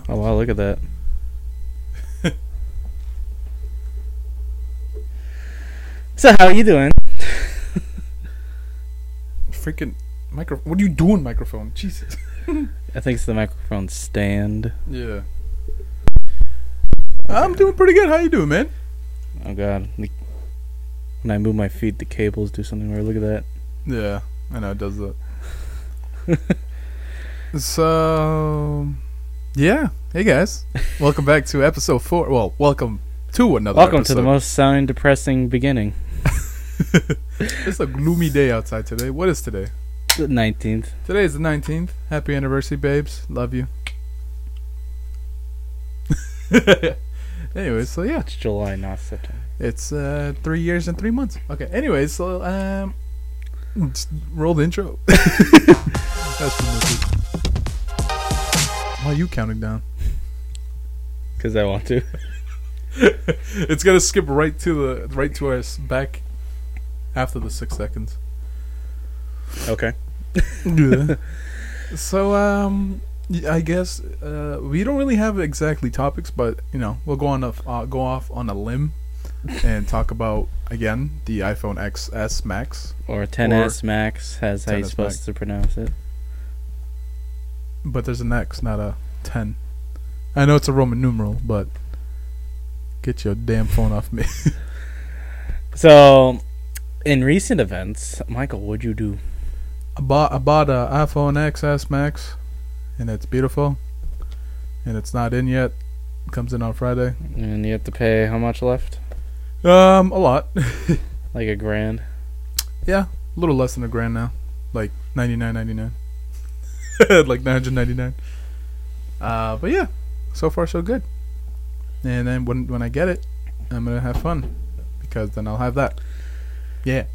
Oh wow, look at that. So how are you doing? Freaking what are you doing, microphone? Jesus. I think it's the microphone stand. Yeah. I'm doing pretty good. How you doing, man? Oh god. When I move my feet, the cables do something weird. Look at that. Yeah, I know it does that. So, yeah. Hey guys, welcome back to episode 4. Well, welcome to another. Welcome episode. to the most sounding depressing beginning. It's a gloomy day outside today. What is today? The 19th. Today is the 19th. Happy anniversary, babes. Love you. Anyways, so yeah, It's July, not September. it's 3 years and 3 months. Okay. Anyways, so just roll the intro. That's pretty much it. Why are you counting down? Because I want to. It's gonna skip right to us back after the 6 seconds. Okay. Yeah. So I guess we don't really have exactly topics, but you know we'll go off on a limb and talk about again the iPhone XS Max Or 10s Max, as how you're 10s supposed Max. to pronounce it. But there's an X, not a 10. I know it's a Roman numeral, but get your damn phone off me. So, in recent events, Michael, what'd you do? I bought a iPhone XS Max, and it's beautiful, and it's not in yet. It comes in on Friday. And you have to pay how much left? A lot. Like $1,000. Yeah, a little less than $1,000 now, like $99.99, like $999. But yeah, so far so good. And then when I get it, I'm gonna have fun because then I'll have that. Yeah.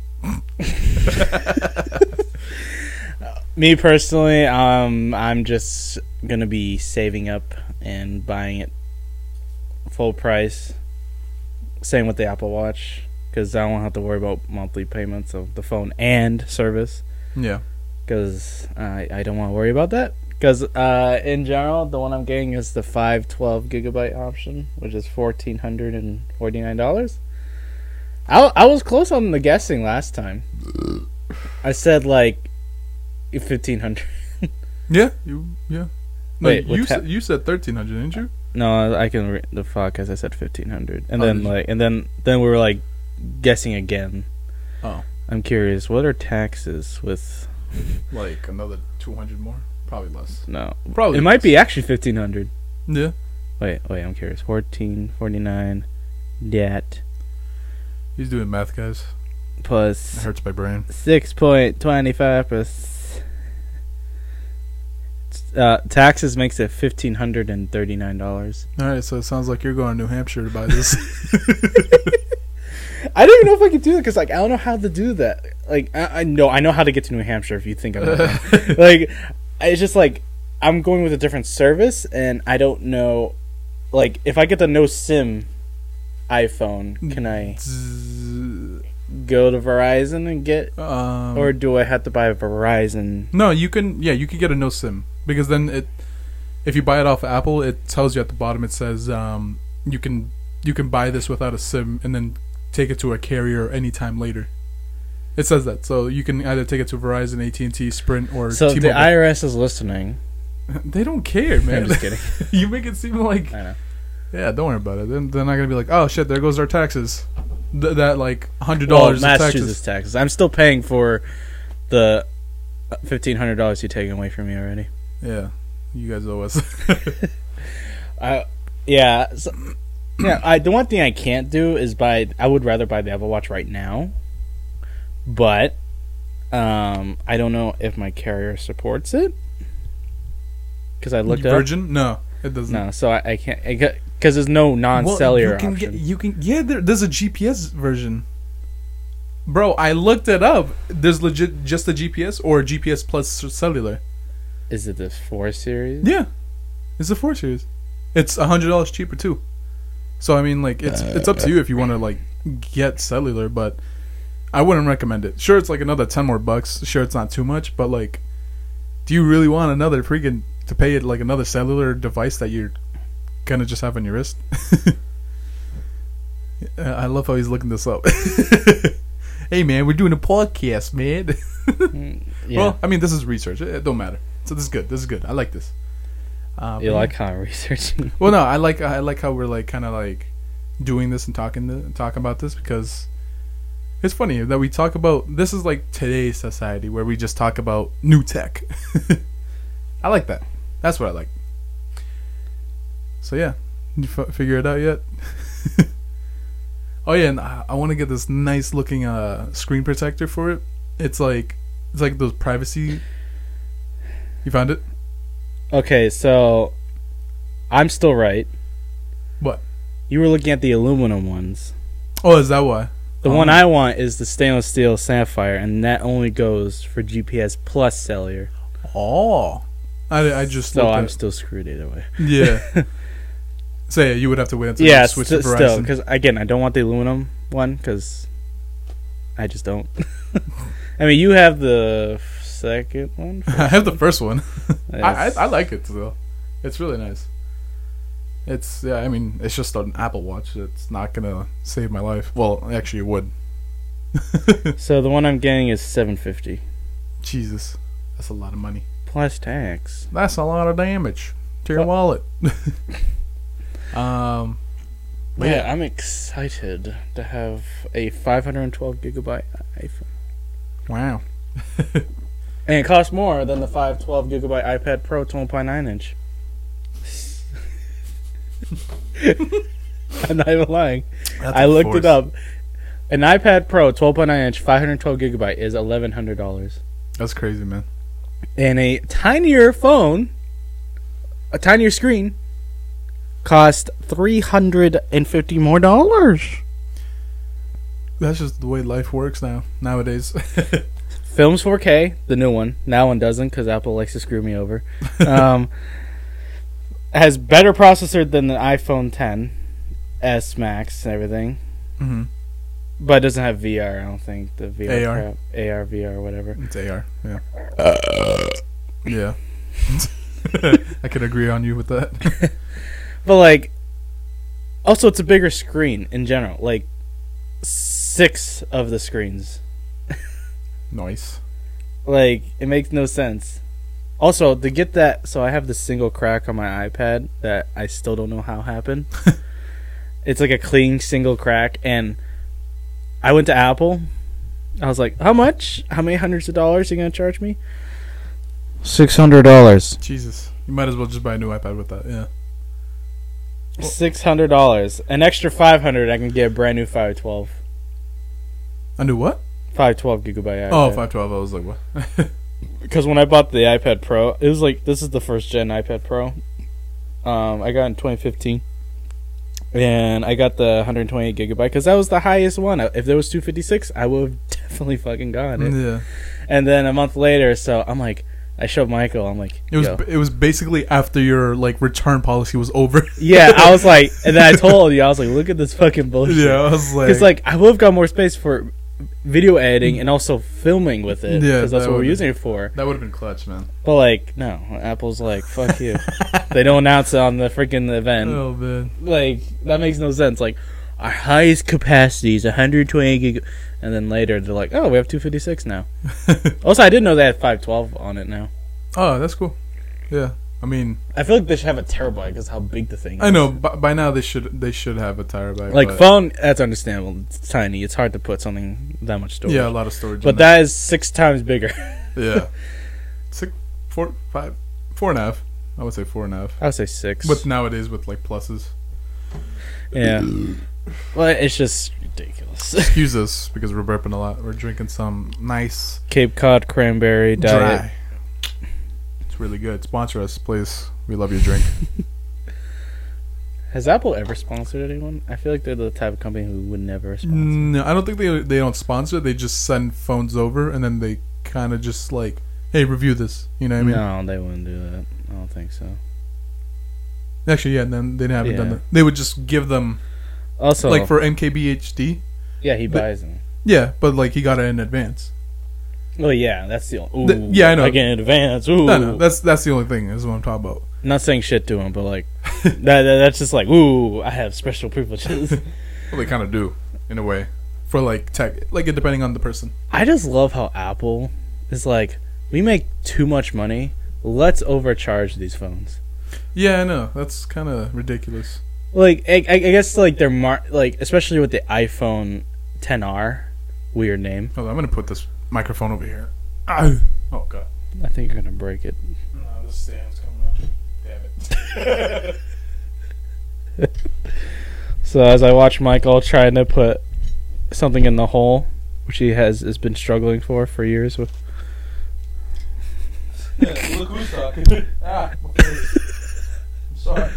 Me personally, I'm just gonna be saving up and buying it full price. Same with the Apple Watch, because I won't have to worry about monthly payments of the phone and service. Yeah. Because I don't want to worry about that. Because in general, the one I'm getting is the 512 gigabyte option, which is $1,449. I was close on the guessing last time. I said like 1,500. Yeah. Yeah. No, Wait, you said 1,300, didn't you? No, I can the fuck because I said 1,500, and Oh, then did you? like then we were like guessing again. Oh, I'm curious, what are taxes with? like another 200 more, probably less. No, Probably it might less. be actually 1,500. Yeah. Wait, I'm curious. 1449 that He's doing math, guys. It plus hurts my brain. 6.25%. Taxes makes it $1,539. All right, so it sounds like you're going to New Hampshire to buy this. I don't even know if I can do that because like I don't know how to do that. Like I know how to get to New Hampshire if you think I'm not. Like it's just like I'm going with a different service and I don't know. Like if I get the no SIM iPhone, can I go to Verizon and get, or do I have to buy a Verizon? No, you can. Yeah, you can get a no SIM because then if you buy it off of Apple, it tells you at the bottom. It says you can buy this without a SIM and then take it to a carrier anytime later. It says that, so you can either take it to Verizon, AT&T, Sprint, or So if T-Mobile. the IRS is listening. They don't care, man. I'm just kidding. You make it seem like, I know. yeah, don't worry about it. Then they're not gonna be like, oh shit, there goes our taxes. That like $100 Well, of Massachusetts taxes. taxes. I'm still paying for the $1,500 you've taken away from me already. Yeah, you guys owe us. Yeah. So, yeah. The one thing I can't do is buy. I would rather buy the Apple Watch right now, but I don't know if my carrier supports it because I looked up. Virgin? No, it doesn't. No, so I can't because there's no non-cellular Well, option. there's a GPS version. Bro, I looked it up. There's legit just a GPS or GPS plus cellular. Is it the 4 series? Yeah, it's a 4 series. It's $100 cheaper too. So I mean, like it's up to you if you want to like get cellular, but I wouldn't recommend it. Sure, it's like another $10 more bucks. Sure, it's not too much, but like, do you really want another freaking to pay it like another cellular device that you're gonna just have on your wrist. I love how he's looking this up. Hey man, we're doing a podcast, man. Yeah. Well, I mean, this is research. It don't matter. So this is good. This is good. I like this. You like how I'm researching? Well, no, I like how we're like kind of like doing this and talking about this, because it's funny that we talk about this is like today's society where we just talk about new tech. I like that. That's what I like. So yeah, you figure it out yet? Oh yeah, and I want to get this nice looking screen protector for it. It's like those privacy. You found it? Okay, so I'm still right. What? You were looking at the aluminum ones. Oh, is that why? The one I want is the stainless steel Sapphire, and that only goes for GPS plus cellular. Oh, I just So I'm still screwed either way. Yeah. So yeah, you would have to wait until Yeah, you switch to Verizon. still, because again, I don't want the aluminum one because I just don't. I mean, you have the second one. I have the first one. Yes. I like it still. It's really nice. It's I mean, it's just an Apple Watch. It's not gonna save my life. Well, actually, it would. So the one I'm getting is $750 Jesus, that's a lot of money. plus tax. That's a lot of damage to your wallet. But Yeah, I'm excited to have a 512 gigabyte iPhone. Wow. And it costs more than the 512 gigabyte iPad Pro 12.9 inch. I'm not even lying. I looked it up. An iPad Pro 12.9 inch 512 gigabyte is $1,100. That's crazy, man. And a tinier phone, a tinier screen, cost $350 more. That's just the way life works nowadays. Films 4K, the new one. That one doesn't because Apple likes to screw me over. Has better processor than the iPhone 10 S Max and everything. Mm-hmm. But it doesn't have VR, I don't think. The VR AR. crap. AR, VR, whatever. It's AR, yeah. Yeah. I could agree on you with that. But, like, also it's a bigger screen in general. Like, 6 of the screens. Nice. Like, it makes no sense. Also, to get that, so I have this single crack on my iPad that I still don't know how happened. It's like a clean single crack, and I went to Apple. I was like, how much? How many hundreds of dollars are you going to charge me? $600. Jesus. You might as well just buy a new iPad with that, yeah. $600. An extra $500, I can get a brand new 512. A new what? 512 gigabyte iPad. Oh, 512. I was like, what? Because when I bought the iPad Pro, it was like, this is the first gen iPad Pro. I got in 2015. And I got the 128 gigabyte because that was the highest one. If there was 256, I would have definitely fucking gotten it. Yeah. And then a month later, so I'm like, I showed Michael. I'm like, it was basically after your like return policy was over. Yeah, I was like, and then I told you, I was like, look at this fucking bullshit. Yeah, I was like, because like I would have got more space for video editing and also filming with it. Yeah, because that's what we're using it for. That would have been clutch, man. But like, no, Apple's like, fuck you. They don't announce it on the freaking event. Oh man, like that makes no sense. Like our highest capacity is 120 gig, and then later they're like, oh, we have 256 now. Also, I didn't know they had 512 on it now. Oh, that's cool. Yeah, I mean, I feel like they should have a terabyte because how big the thing is. I know. By now they should have a terabyte. Like but phone, that's understandable. It's tiny. It's hard to put something that much storage. yeah, a lot of storage. But that is 6 times bigger. Yeah, 4.5. I would say 4.5. I would say 6. But nowadays with like pluses. Yeah. Well, it's just ridiculous. Excuse us because we're burping a lot. We're drinking some nice Cape Cod cranberry diet. dry. It's really good. Sponsor us, please. We love your drink. Has Apple ever sponsored anyone? I feel like they're the type of company who would never sponsor. No, I don't think they don't sponsor. They just send phones over and then they kind of just like, hey, review this. You know what I mean? No, they wouldn't do that. I don't think so. Actually, yeah, then they haven't done that. They would just give them, Also, like for NKBHD. yeah, he buys them. Yeah, but like he got it in advance. Oh yeah, that's the only. Ooh, yeah, I know. Like in advance. Ooh. No, that's the only thing. Is what I'm talking about. I'm not saying shit to him, but like that's just like, ooh, I have special privileges. Well, they kind of do, in a way, for like tech, like depending on the person. I just love how Apple is like, we make too much money. Let's overcharge these phones. Yeah, I know. That's kind of ridiculous. Like, I guess like they're like, especially with the iPhone 10R, weird name. Hold on, I'm gonna put this microphone over here. Oh god. I think you're gonna break it. No, the stand's coming up. Damn it. So as I watch Michael trying to put something in the hole, which he has been struggling for years with. Yeah, look who's talking. I'm sorry.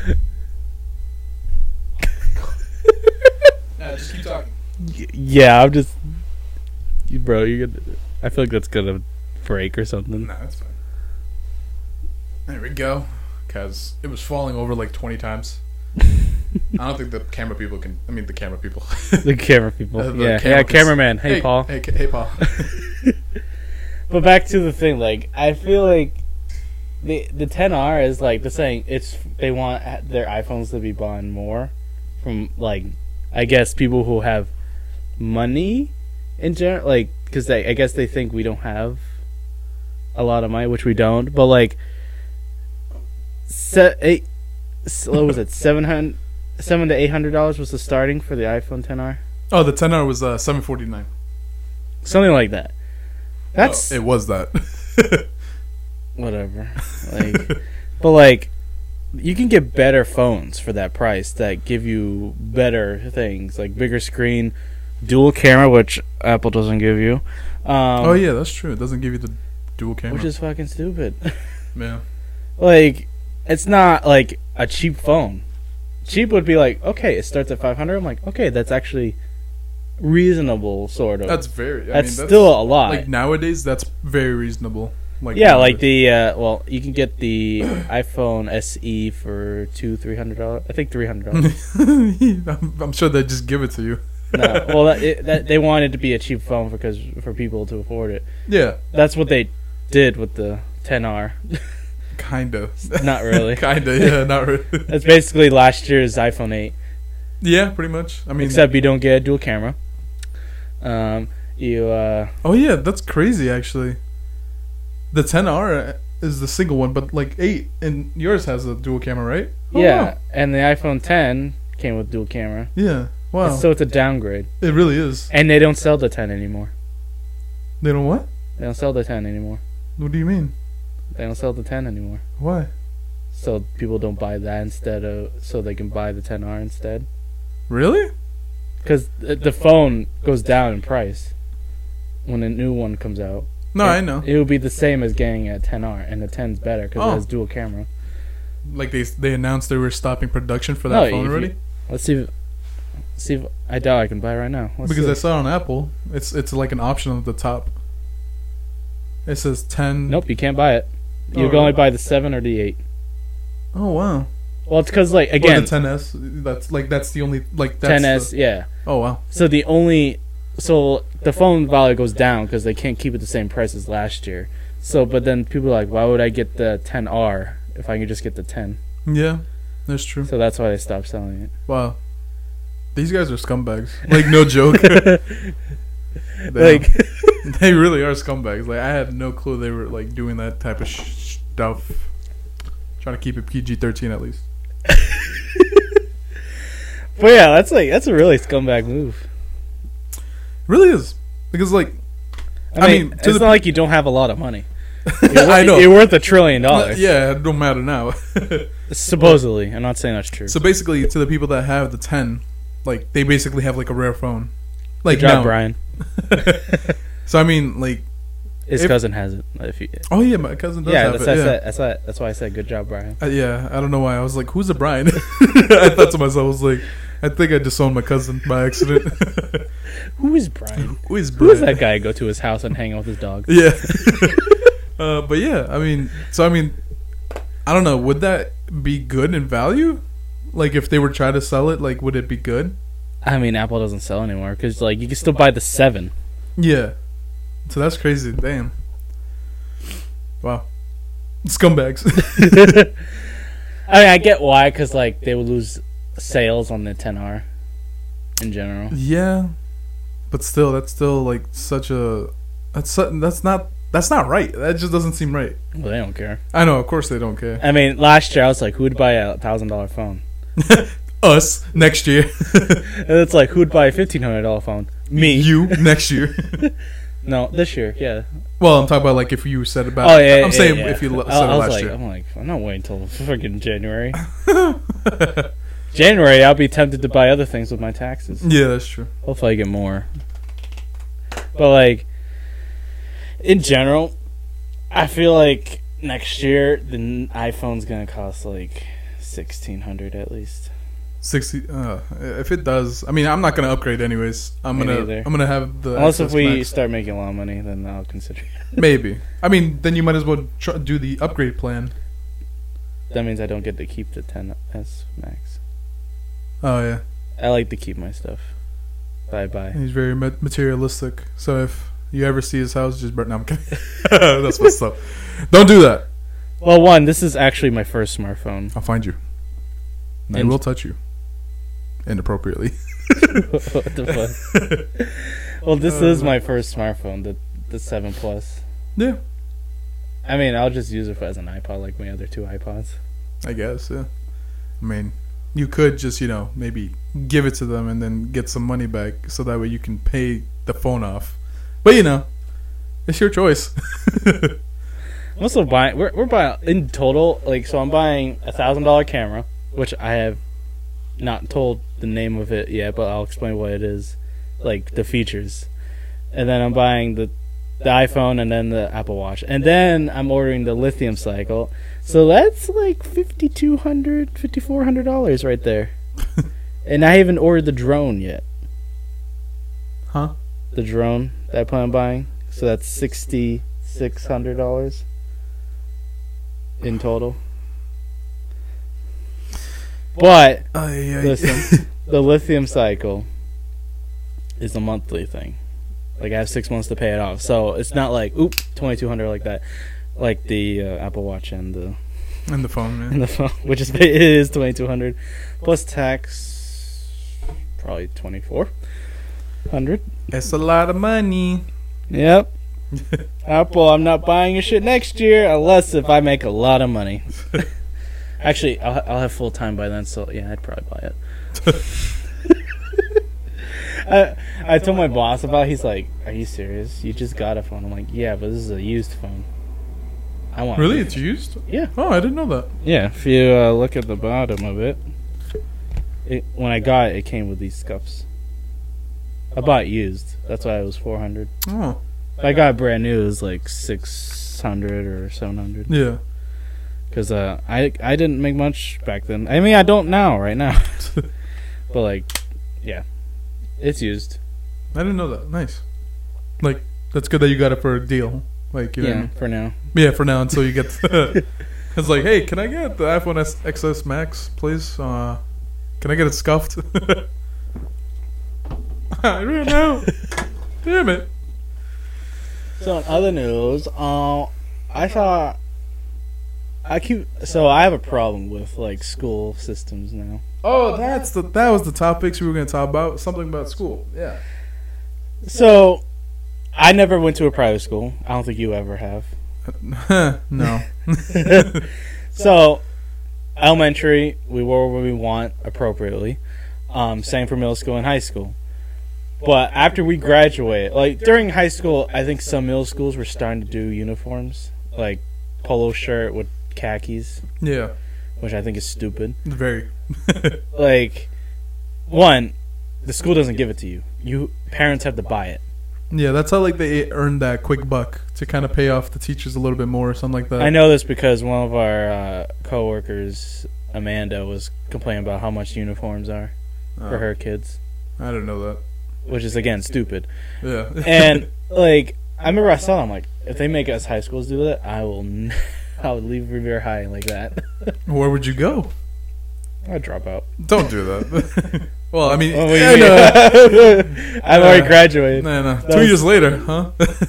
Just keep talking. Yeah, I'm just, bro. I feel like that's gonna break or something. Nah, that's fine. There we go. Cause it was falling over like 20 times. I don't think the camera people can. I mean, the camera people. The camera people. Cameraman. Hey, Paul. Hey, Paul. But back to the thing, like, I feel like the 10R is like the saying. They want their iPhones to be bought more from, like, I guess people who have money in general, like, because I guess they think we don't have a lot of money, which we don't. But like, what was it? $700 to $800 was the starting for the iPhone 10R. Oh, the 10R was $749. Something like that. That's it was that. Whatever. Like, but like, you can get better phones for that price that give you better things, like bigger screen, dual camera, which Apple doesn't give you. Oh yeah, that's true. It doesn't give you the dual camera, which is fucking stupid. Yeah. Like, it's not like a cheap phone. Cheap would be like, okay, it starts at $500. I'm like, okay, that's actually reasonable, sort of. That's very. That's still a lot. Like nowadays, that's very reasonable. Like yeah, like the you can get the iPhone SE for $300. I think $300. I'm sure they just give it to you. No, well, that they wanted to be a cheap phone for people to afford it. Yeah, that's what they did with the 10R. Kinda. Not really. Kinda. Yeah, not really. That's basically last year's iPhone 8. Yeah, pretty much. I mean, except you don't get a dual camera. Oh yeah, that's crazy. Actually, the 10R is the single one, but like 8 and yours has a dual camera, right? Oh, yeah, wow. And the iPhone 10 came with dual camera. Yeah. Wow. So it's a downgrade. It really is. And they don't sell the 10 anymore. They don't what? They don't sell the 10 anymore. What do you mean? They don't sell the 10 anymore. Why? So people don't buy that so they can buy the 10R instead. Really? Because the phone goes down in price when a new one comes out. No, I know. It will be the same as getting a 10R, and the 10's better because it has dual camera. Like they announced they were stopping production for that phone already? Let's see if I doubt I can buy it right now. Because I saw it on Apple. It's like an option at the top. It says 10. Nope, you can't buy it. You can only buy the 7 or the 8. Oh wow. Well, it's because like again, or the 10s. That's the only like 10s. Yeah. Oh wow. So the phone value goes down because they can't keep it the same price as last year. So, but then people are like, why would I get the 10R if I can just get the 10? Yeah, that's true. So that's why they stopped selling it. Wow. These guys are scumbags. Like, no joke. Like, they really are scumbags. Like, I had no clue they were like doing that type of stuff. Trying to keep it PG-13 at least. But yeah, that's a really scumbag move. It really is, because like, I mean it's not like you don't have a lot of money. I know you're worth $1 trillion. Yeah, it don't matter now. Supposedly, I'm not saying that's true. So basically, to the people that have the 10, like they basically have like a rare phone. Like, good job, Brian. So I mean, like, his cousin has it. Oh yeah, my cousin does have it. That's why I said good job, Brian. Yeah, I don't know why. I was like, who's a Brian? I thought to myself, I was like, I think I disowned my cousin by accident. Who is Brian? Who is that guy? Go to his house and hang out with his dog. Yeah. But yeah, I mean, I don't know. Would that be good in value? Like, if they were trying to sell it, like, would it be good? I mean, Apple doesn't sell anymore because, like, you can still buy the 7. Yeah. So that's crazy. Damn. Wow. Scumbags. I mean, I get why, because like they would lose sales on the 10R in general. Yeah, but still, that's still like such a that's not right. That just doesn't seem right. Well, they don't care. I know, of course they don't care. I mean, last year I was like, who would buy a $1,000 phone? Us next year. And it's like, who would buy a $1,500 phone? Me. You next year. No, this year. Yeah. Well, I'm talking about like if you said about. Oh yeah. I'm saying yeah. if you said I was last like, year. I'm like, I'm not waiting until freaking January. January, I'll be tempted to buy other things with my taxes. Yeah, that's true. Hopefully, I get more. But like, in general, I feel like next year the iPhone's gonna cost like $1,600 at least. 60. If it does, I mean, I'm not gonna upgrade anyways. I'm Me gonna neither. have the. Unless if XS we Max. start making a lot of money, then I'll consider it. Maybe. I mean, then you might as well do the upgrade plan. That means I don't get to keep the 10s Max. Oh yeah. I like to keep my stuff. Bye. He's very materialistic. So if you ever see his house, just burn. No, I'm kidding. That's what's up. Don't do that. Well, one, this is actually my first smartphone. I'll find you. And I will touch you. Inappropriately. What the fuck? Well, this is my first smartphone, the 7 Plus. Yeah, I mean, I'll just use it as an iPod like my other two iPods. I guess. Yeah. I mean, you could just maybe give it to them and then get some money back, so that way you can pay the phone off. But it's your choice. I'm also buying. We're buying in total. Like, so I'm buying $1,000 camera, which I have not told the name of it yet, but I'll explain what it is, like the features. And then I'm buying the iPhone and then the Apple Watch, and then I'm ordering the lithium cycle. So that's like $5,400 right there. And I haven't ordered the drone yet. Huh? The drone that I plan on buying. So that's $6,600 in total. But listen, the lithium cycle is a monthly thing. Like, I have 6 months to pay it off, so it's not like $2,200 like that, like the Apple Watch and the phone, man. and the phone, which is it is $2,200 plus tax, probably $2,400. It's a lot of money. Yep. Apple, I'm not buying your shit next year unless if I make a lot of money. Actually, I'll have full time by then, so yeah, I'd probably buy it. I told my boss about it. He's like, "Are you serious? You just got a phone?" I'm like, "Yeah, but this is a used phone. I want." Really, it's used? Yeah. Oh, I didn't know that. Yeah. If you look at the bottom of it, when I got it, it came with these scuffs. I bought it used. That's why it was $400. Oh. If I got brand new, it was like $600 or $700. Yeah. Because I didn't make much back then. I mean, I don't now, right now. But, like, yeah. It's used. I didn't know that. Nice. Like, that's good that you got it for a deal. Like, you know what I mean? For now. Yeah, for now, until you get it's like, hey, can I get the iPhone XS Max, please? Can I get it scuffed? I don't know. Damn it. So, in other news, so I have a problem with, like, school systems now. Oh, that was the topics we were going to talk about. Something about school. Yeah. So, I never went to a private school. I don't think you ever have. No. So, elementary, we were where we want appropriately. Same for middle school and high school. But after we graduated, like during high school, I think some middle schools were starting to do uniforms, like polo shirt with khakis. Yeah. Which I think is stupid. Very. Like, one, the school doesn't give it to you. Parents have to buy it. Yeah, that's how like they earn that quick buck to kind of pay off the teachers a little bit more or something like that. I know this because one of our coworkers, Amanda, was complaining about how much uniforms are for her kids. I didn't know that. Which is, again, stupid. Yeah. And, like, I remember I saw them, like, if they make us high schools do that, I would leave Revere High like that. Where would you go? I'd drop out. Don't do that. Well, I mean, I've already graduated. No. 2 years later, huh?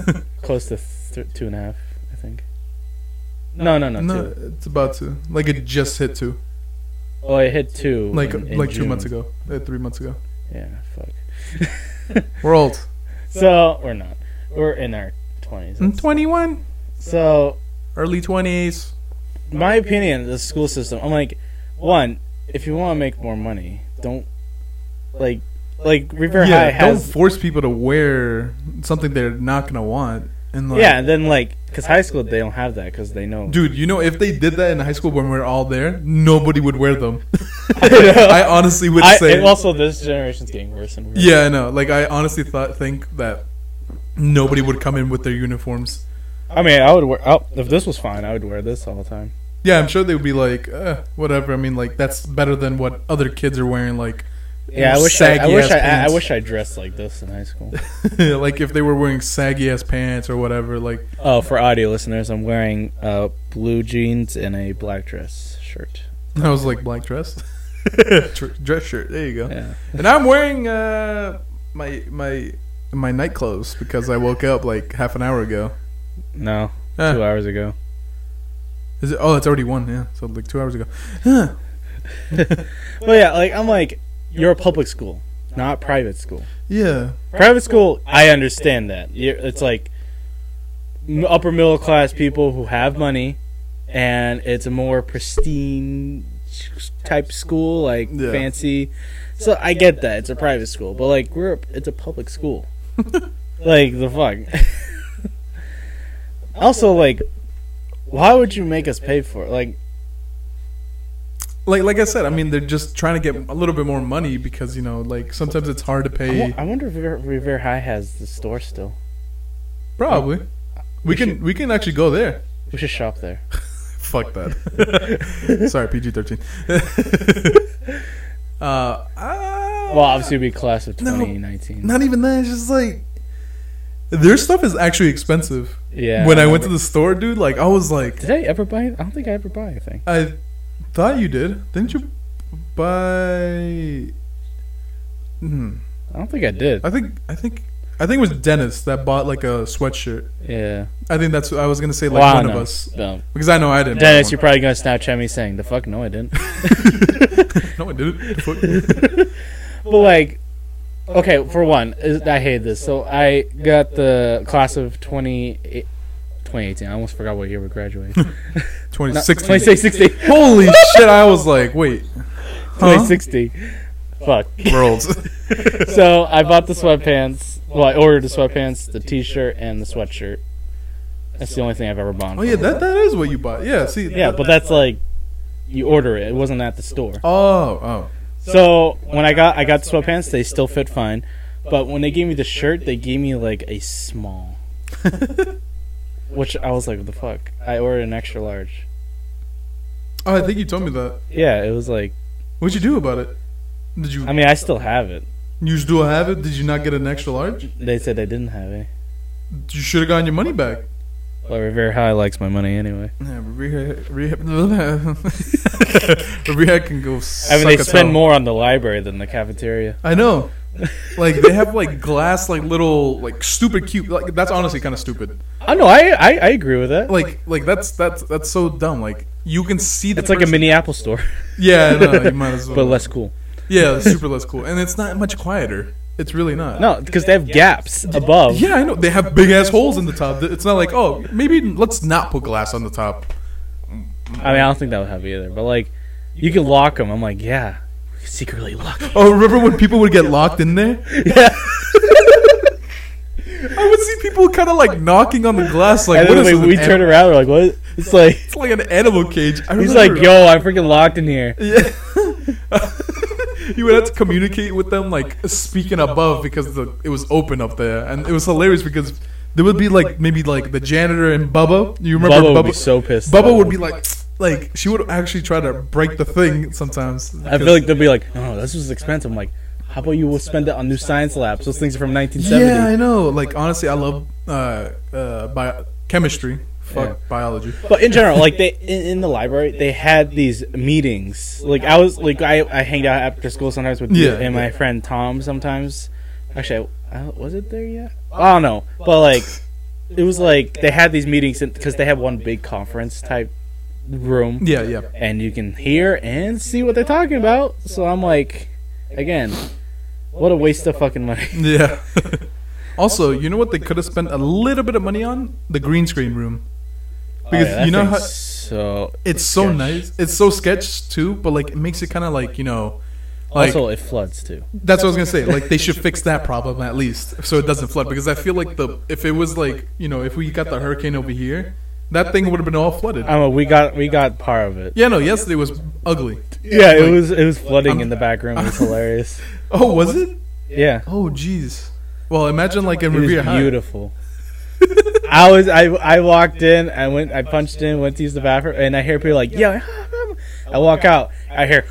close to 2.5, I think. No, No, 2. it's about to. Like it just hit 2. Oh, I hit 2. Like in 2 June. months ago, 3 months ago. Yeah, fuck. We're old. So we're not. We're in our 20s. I'm 21, So early 20s. my opinion, the school system. I'm like, one, if you want to make more money, don't like Revere High Yeah, don't has. force people to wear something they're not gonna want. And like, Yeah, and then like, because high school they don't have that because they know. dude, you know, if they did that in high school when we were all there, nobody would wear them. I know. I honestly would say. And also, this generation's getting worse and worse. Yeah, I know. Like, I honestly think that nobody would come in with their uniforms. I mean, I would wear. Oh, if this was fine, I would wear this all the time. Yeah, I'm sure they would be like, whatever. I mean, like, that's better than what other kids are wearing. Like, Yeah, I wish saggy-ass I pants. wish I dressed like this in high school. Like, if they were wearing saggy ass pants or whatever. Like, Oh, for audio listeners, I'm wearing blue jeans and a black dress shirt. I was like, black dress, dress shirt. There you go. Yeah. And I'm wearing my night clothes because I woke up like half an hour ago. No, Ah. 2 hours ago. Is it? Oh, it's already 1. Yeah, so like 2 hours ago. But yeah, like I'm like, you're a public school, not private school. Yeah. Private school, I understand that. It's like upper middle class people who have money, and it's a more pristine type school, like Yeah. fancy. So I get that it's a private school, but like it's a public school. Like the fuck. Also, like, why would you make us pay for it? Like I said, I mean, they're just trying to get a little bit more money because, you know, like sometimes it's hard to pay. I wonder if Revere High has the store still. Probably. We can actually go there. We should shop there. Fuck that. Sorry, PG-13. Well, obviously, it'd be class of 2019. Not even that. It's just like their stuff is actually expensive. Yeah. When I went to the store, dude, like I was like, Did I ever buy it? I don't think I ever buy anything. I thought you did. Didn't you buy? I don't think I did. I think it was Dennis that bought like a sweatshirt. Yeah. I think that's what I was gonna say. Like Well, one no. of us, No. because I know I didn't. Dennis, buy you're probably gonna Snapchat me saying, "The fuck, no, I didn't." one. No, I didn't. The fuck? But like, okay, for one, I hate this. So I got the class of 2018. I almost forgot what year we graduated. 2016. 2016. Holy shit! I was like, wait, 2016. Fuck. worlds. So I bought the sweatpants. Well, I ordered the sweatpants, the T-shirt, and the sweatshirt. That's the only thing I've ever bought. Oh yeah, that is what you bought. Yeah, see. Yeah, but that's like you order it. It wasn't at the store. Oh. So when I got the sweatpants, they still fit fine. But when they gave me the shirt, they gave me like a small. Which I was like, what the fuck? I ordered an extra large. Oh, I think you told me that. Yeah, it was like, What'd you do about it? Did you? I mean, I still have it. You still have it? Did you not get an extra large? They said they didn't have it. You should have gotten your money back. Well, Revere High likes my money anyway. Yeah, rehab can go. I mean, they spend more on the library than the cafeteria. I know. Like they have like glass, like little, like stupid cute. Like that's honestly kind of stupid. I know. I agree with that. Like that's so dumb. Like you can see the. It's like a mini Apple store, Yeah, no, you might as well. but less cool. Yeah, it's super less cool, and it's not much quieter. It's really not. No, because they have gaps above. Yeah, I know. They have big ass holes in the top. It's not like, oh, maybe let's not put glass on the top. I mean, I don't think that would have either. But like, you can lock them. I'm like, yeah, we can secretly lock them. Oh, remember when people would get locked in there? Yeah. I would see people kind of like knocking on the glass, like, And what then is we, this, we an turn anim- around. We're like, what? It's like It's like an animal cage. I he's remember- like, yo, I'm freaking locked in here. Yeah. You would have to communicate with them like speaking above because it was open up there, and it was hilarious because there would be like maybe like the janitor and Bubba. You remember Bubba Bubba? would be so pissed. Bubba would be like she would actually try to break the thing sometimes. I feel like they'll be like, oh, this was expensive. I'm like, how about you will spend it on new science labs? Those things are from 1970. Yeah, I know. Like honestly, I love chemistry. Fuck Yeah. biology. But in general, like they in the library, they had these meetings. Like I was like I hanged out after school sometimes with you Yeah. and my friend Tom. Sometimes, actually, was it there yet? I don't know. But like, it was like they had these meetings because they have one big conference type room. Yeah. And you can hear and see what they're talking about. So I'm like, again, what a waste of fucking money. Yeah. Also, you know what they could have spent a little bit of money on? The green screen room. Because you know how it's so nice. It's so sketch too, but like it makes it kind of like, like, also it floods too. That's what I was gonna say. Like they should fix that problem at least, so it doesn't flood. Because I feel like if it was like if we got the hurricane over here, that thing would have been all flooded. I mean, we got part of it. Yeah, no, yesterday was ugly. Yeah, it was flooding in the back room. It was hilarious. Oh, was it? Yeah. Oh, jeez. Well, imagine like in It Revere was High. beautiful. I walked in, I punched in, went to use the bathroom, and I hear people like, yeah. I walk out, I hear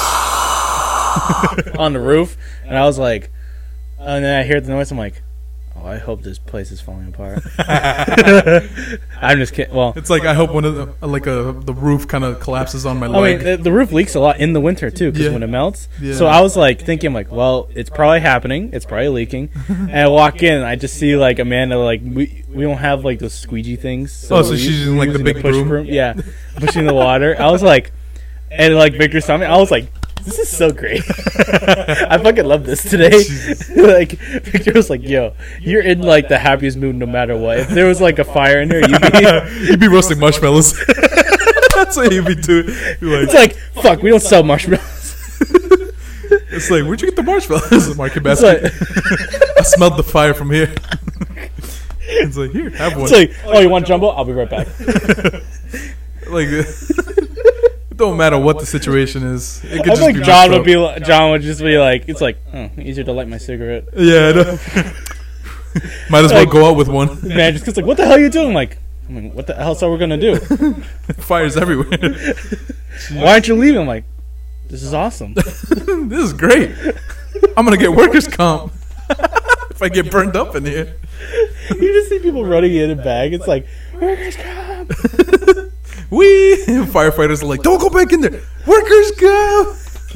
on the roof, and I was like, and then I hear the noise, I'm like, oh, I hope this place is falling apart. I'm just kidding. Well, It's like I hope one of the roof kind of collapses on my leg. I mean, the roof leaks a lot in the winter too, because Yeah. when it melts. Yeah. So I was like thinking, like, well, it's probably happening. It's probably leaking. And I walk in, and I just see like Amanda, like we don't have like those squeegee things. So she's using like the big push broom. Yeah, pushing the water. I was like, and like Victor saw me. I was like, this is so great. I fucking love this today. Like Victor was like, yo, you're in like the happiest mood no matter what. If there was like a fire in there, You'd be roasting marshmallows. That's what you'd be doing. It's like, fuck, we don't sell marshmallows. It's like, where'd you get the marshmallows? Market It's basket. like, I smelled the fire from here. It's like, here, have one. it's like, oh, you want jumbo? I'll be right back. Like, it don't matter what the situation is. It could I just think be John would just be like, it's like, oh, easier to light my cigarette. Yeah, I know. Might as well Like- go out with one. Man, just 'cause like, what the hell are you doing? I'm like, I mean, what the else are we gonna do? Fires everywhere. Why aren't you leaving? I'm like, this is awesome. This is great. I'm gonna get workers' comp if I get burned up in here. You just see people running in a bag. It's like, workers comp. Wee! Firefighters are like, don't go back in there. Workers go.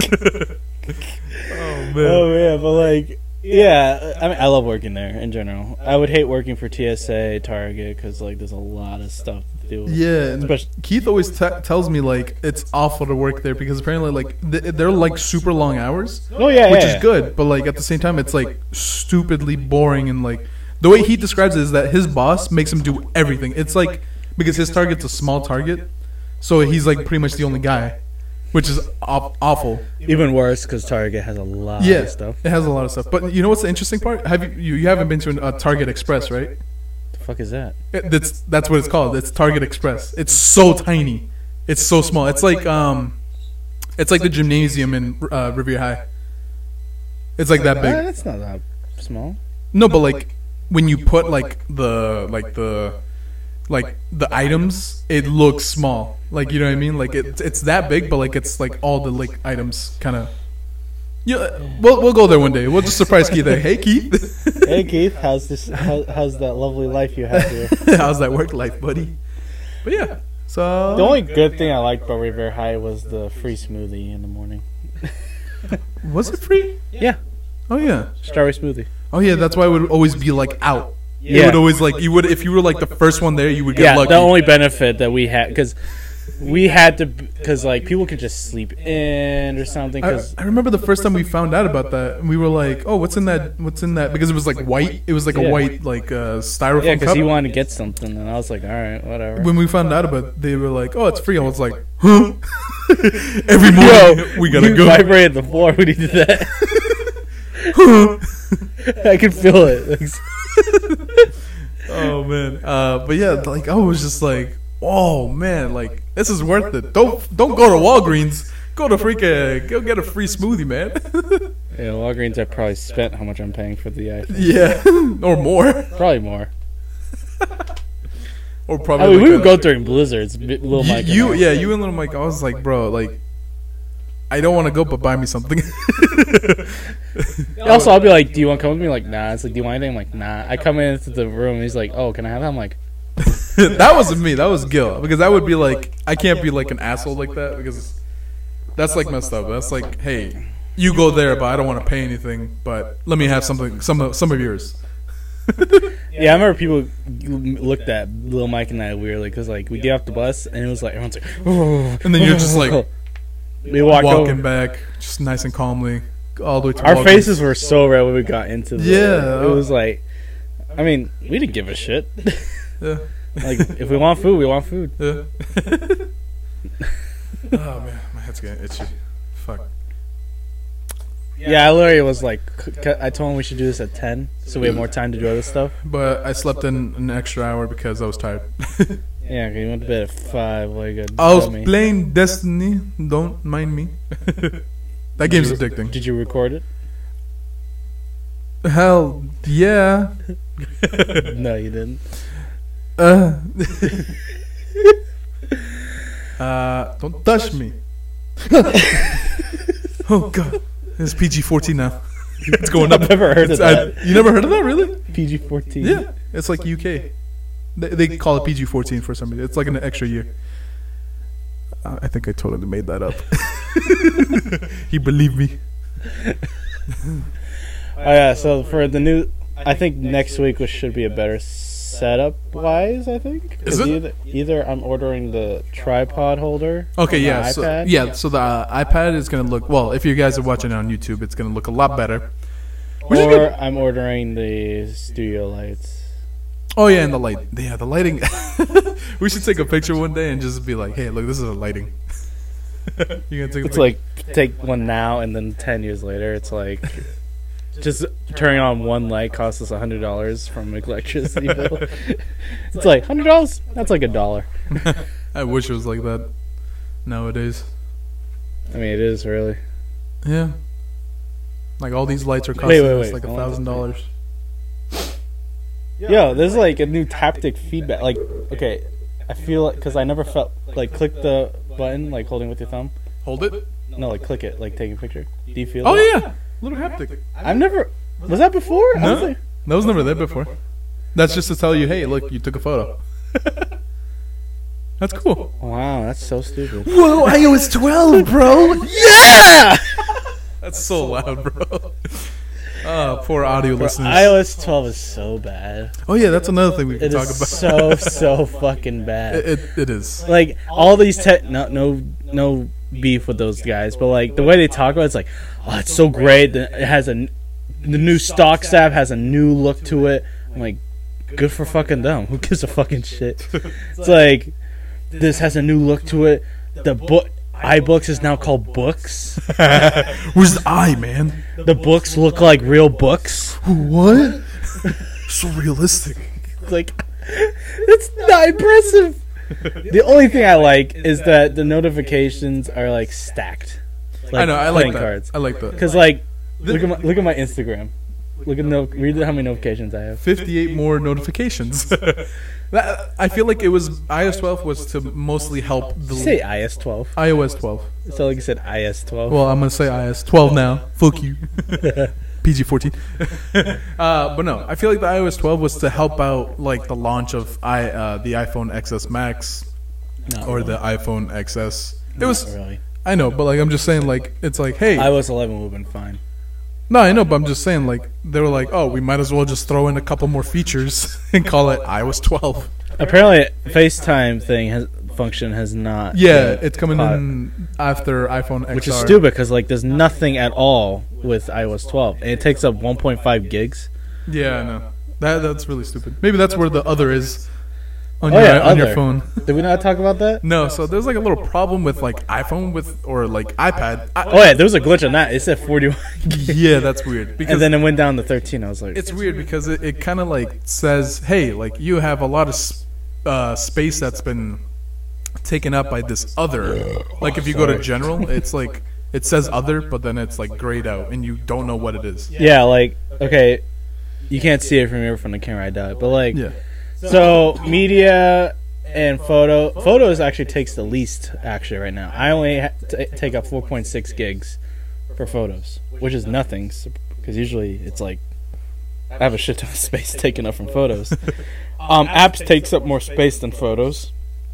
Oh man. Oh man, but like, yeah, I mean, I love working there in general. I would hate working for TSA, Target, because like, there's a lot of stuff to do. Yeah, and Especially- Keith always tells me like it's awful to work there because apparently like they're like super long hours, Oh yeah, which yeah. is good, but like at the same time it's like stupidly boring and like the way he describes it is that his boss makes him do everything. It's like because his target's a small target, so he's like pretty much the only guy, which is awful. Even worse because Target has a lot Yeah, of stuff. it has a lot of stuff. But you know what's the interesting part? Have you haven't been to a Target Express, right? The fuck is that? That's what it's called. It's Target Express. It's so tiny. It's so small. It's like the gymnasium in Revere High. It's like that big. That's not that small. No, but like when you put like the items, it looks small. Like you know what I mean? Like it's that big, but like it's like all the like items kind of. Yeah, we'll go there one day. We'll just surprise Keith. Like, hey Keith, Hey Keith, how's that lovely life you have here? how's that work life, buddy? But yeah, so The only good thing I liked about Revere High was the free smoothie in the morning. was it free? Yeah, Oh yeah. strawberry smoothie. Oh yeah, that's why it would always be like out. It Yeah. would always like you would if you were like the first one there, you would get Yeah, lucky. the only benefit that we had because we had to because like people could just sleep in or something. Because I remember the first time we found out about that, and we were like, "Oh, what's in that? What's in that?" Because it was like white. It was like a Yeah. white like styrofoam yeah, because cup. he wanted to get something, and I was like, all right, whatever. When we found out about it, they were like, "Oh, it's free." I was like, "Huh?" Every morning we gotta you go. vibrated the floor when he did that. I can feel it. Like, Oh man. But yeah, like I was just like, "Oh man, like this is worth it." Don't go to Walgreens. Go to go get a free smoothie, man. yeah, Walgreens, I probably spent how much I'm paying for the iPhone. Yeah, or more, Probably more. or probably. I mean, like we a- would go during blizzards. Little Mike. and I. you and little Mike. I was like, bro, like, I don't want to go, but buy me something. Also, I'll be like, "Do you want to come with me?" Like, nah. It's like, "Do you want anything?" I'm like, nah. I come into the room. And he's like, "Oh, can I have that?" I'm like, That wasn't me. That was Gil. Because I would be like, I can't be like an asshole like that because that's like messed up. That's like, hey, you go there, but I don't want to pay anything. But let me have something, some of yours. Yeah, I remember people looked at Lil Mike and I weirdly because like we get off the bus and it was like everyone's like, oh, And then you're just like we walked walking over. back, just nice and calmly, all the way to Our Walgreens. faces were so red when we got into the. Yeah. it was like, I mean, we didn't give a shit. Yeah. Like if we want food, we want food. Yeah. Oh man, my head's getting itchy. Fuck. Yeah, I literally was like, I told him we should do this at 10, so we have more time to do other stuff. But I slept in an extra hour because I was tired. Yeah, 'cause you went to bed at 5, like a I was dummy. playing Destiny. Don't mind me. That game's addicting. Did you record it? Hell yeah. No, you didn't. Don't touch me. Oh god, it's PG-14 now. It's going up. I've never heard of that. You never heard of that, really? PG-14. Yeah, it's like UK. They call it PG-14 for some reason. It's like an extra year. I think I totally made that up. He believed me. Oh yeah, so for the new, I think next week should be a better setup wise. I think. 'Cause Is it? Either I'm ordering the tripod holder. Okay, on the yeah, so, iPad, yeah. So the iPad is gonna look well. If you guys are watching it on YouTube, it's gonna look a lot better. Which is or good. I'm ordering the studio lights. Oh yeah, and the light. Yeah, the lighting. We should take a picture one day and just be like, "Hey, look, this is the lighting." You gonna take? It's like take one now and then 10 years later, it's like just turning on one light costs us $100 from electricity bill. It's like $100. That's like $1. I wish it was like that nowadays. I mean, it is really. Yeah. Like all these lights are costing us wait. like Hold on. $1,000. Yo, there's like a new taptic feedback. Like, okay, I feel like because I never felt like click the button like holding with your thumb. Hold it. No, like click it, like take a picture. Do you feel? Oh that? yeah, little haptic. I've never. Was that before? I was No, like, that was never there before. That's just to tell you, hey, look, you took a photo. That's cool. wow, that's so stupid. Whoa, iOS 12, bro. Yeah. That's so loud, bro. Oh, poor audio listeners. iOS 12 is so bad. Oh yeah, that's another thing we can It talk is about. so fucking bad. It is. Like all these no beef with those guys, but like the way they talk about it's like, oh, it's so great. It has the new stock staff has a new look to it. I'm like, good for fucking them. Who gives a fucking shit? It's like this has a new look to it. The book iBooks is now called Books. Where's the eye, man? The books look like real books. What? So realistic. It's like it's not impressive. The only thing I like is that the notifications are like stacked. I know. I like playing that. cards. I like that. Because like, look at my Instagram. Look at read how many notifications I have. 58 more notifications. I feel like it was iOS 12 was to mostly help the Say IS 12. iOS 12. So like you said IS 12. Well, I'm gonna say iOS 12 now. Fuck you. PG-14. But no, I feel like the iOS 12 was to help out like the launch of the iPhone XS Max Not or really. the iPhone XS. It Not was. really. I know, but like I'm just saying, like it's like, hey, iOS 11 would have been fine. no, I know, but I'm just saying, like they were like, oh, we might as well just throw in a couple more features and call it iOS 12. Apparently, FaceTime function has not. Yeah, been it's coming caught, in after iPhone XR. which is stupid because like there's nothing at all with iOS 12, and it takes up 1.5 gigs. Yeah, I know. That's really stupid. Maybe that's where the other is on Oh, your yeah, on your other. phone. Did we not talk about that? No, so there's like a little problem with like iPhone or like iPad. Oh yeah, there was a glitch on that. It said 41, Yeah, that's weird because and then it went down to 13. I was like, it's weird because it kind of like says, hey, like you have a lot of space that's been taken up by this other. Like if you go to general, it's like it says other, but then it's like grayed out and you don't know what it is. yeah, like okay, you can't see it from here from the camera. I doubt, but like, Yeah. so media and photos actually takes the least actually right now. I only take up 4.6 gigs for photos, which is nothing because usually it's like I have a shit ton of space taken up from photos. Apps takes up more space than photos.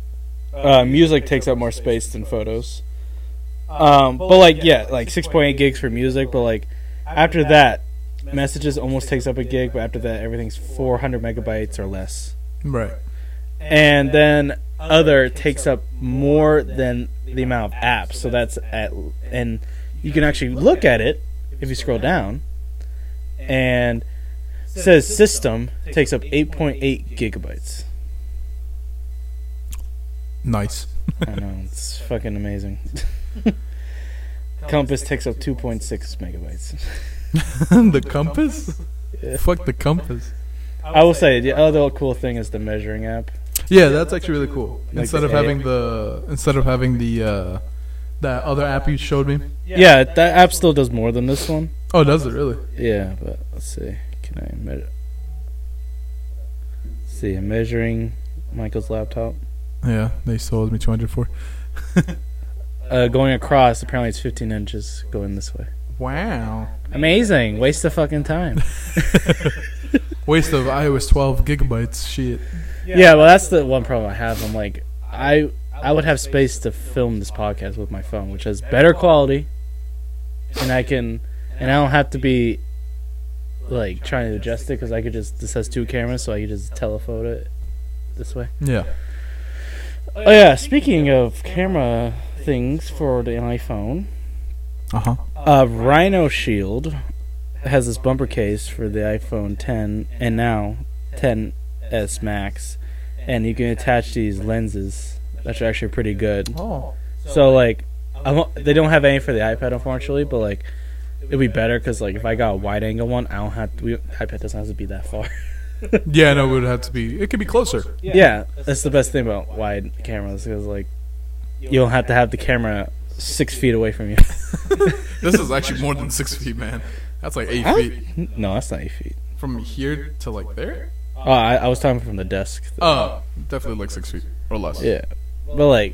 Music takes up more space than photos. But like yeah, like 6.8 gigs for music, but like after that, messages almost takes up a gig, but after that, everything's 400 megabytes or less. Right. And then other takes up more than the amount of apps. So that's and you can actually look at it if you scroll down, and it says system takes up 8.8 gigabytes. Nice. I know, it's fucking amazing. Compass takes up 2.6 megabytes. The compass? Yeah. Fuck the compass. I will say the other cool thing is the measuring app. Yeah, that's actually really cool. Like Instead the of having the that other app you showed me. Yeah, that app still does more than this one. Oh, does it really? Yeah, but let's see. Can I measure? See, I'm measuring Michael's laptop. Yeah, they sold me 200 for. Going across, apparently it's 15 inches going this way. Wow. Amazing. Waste of fucking time. Waste of iOS 12 gigabytes. Shit. Yeah, well, that's the one problem I have. I'm like, I would have space to film this podcast with my phone, which has better quality, and I don't have to be like trying to adjust it because this has two cameras, so I could just telephoto it this way. Yeah. Oh yeah, speaking of camera things for the iPhone, Rhino Shield has this bumper case for the iPhone 10 and now 10s Max, and you can attach these lenses that are actually pretty good. Oh. So like, they don't have any for the iPad unfortunately, but like, it'd be better because like if I got a wide angle one, I don't have to. iPad doesn't have to be that far. Yeah, no, it would have to be. It could be closer. Yeah, that's the best thing about wide cameras because like, you don't have to have the camera 6 feet away from you. This is actually more than 6 feet, man. That's like 8 feet. No, that's not 8 feet. From here to like there? Oh, I was talking from the desk. Oh, definitely like 6 feet or less. Yeah, but like,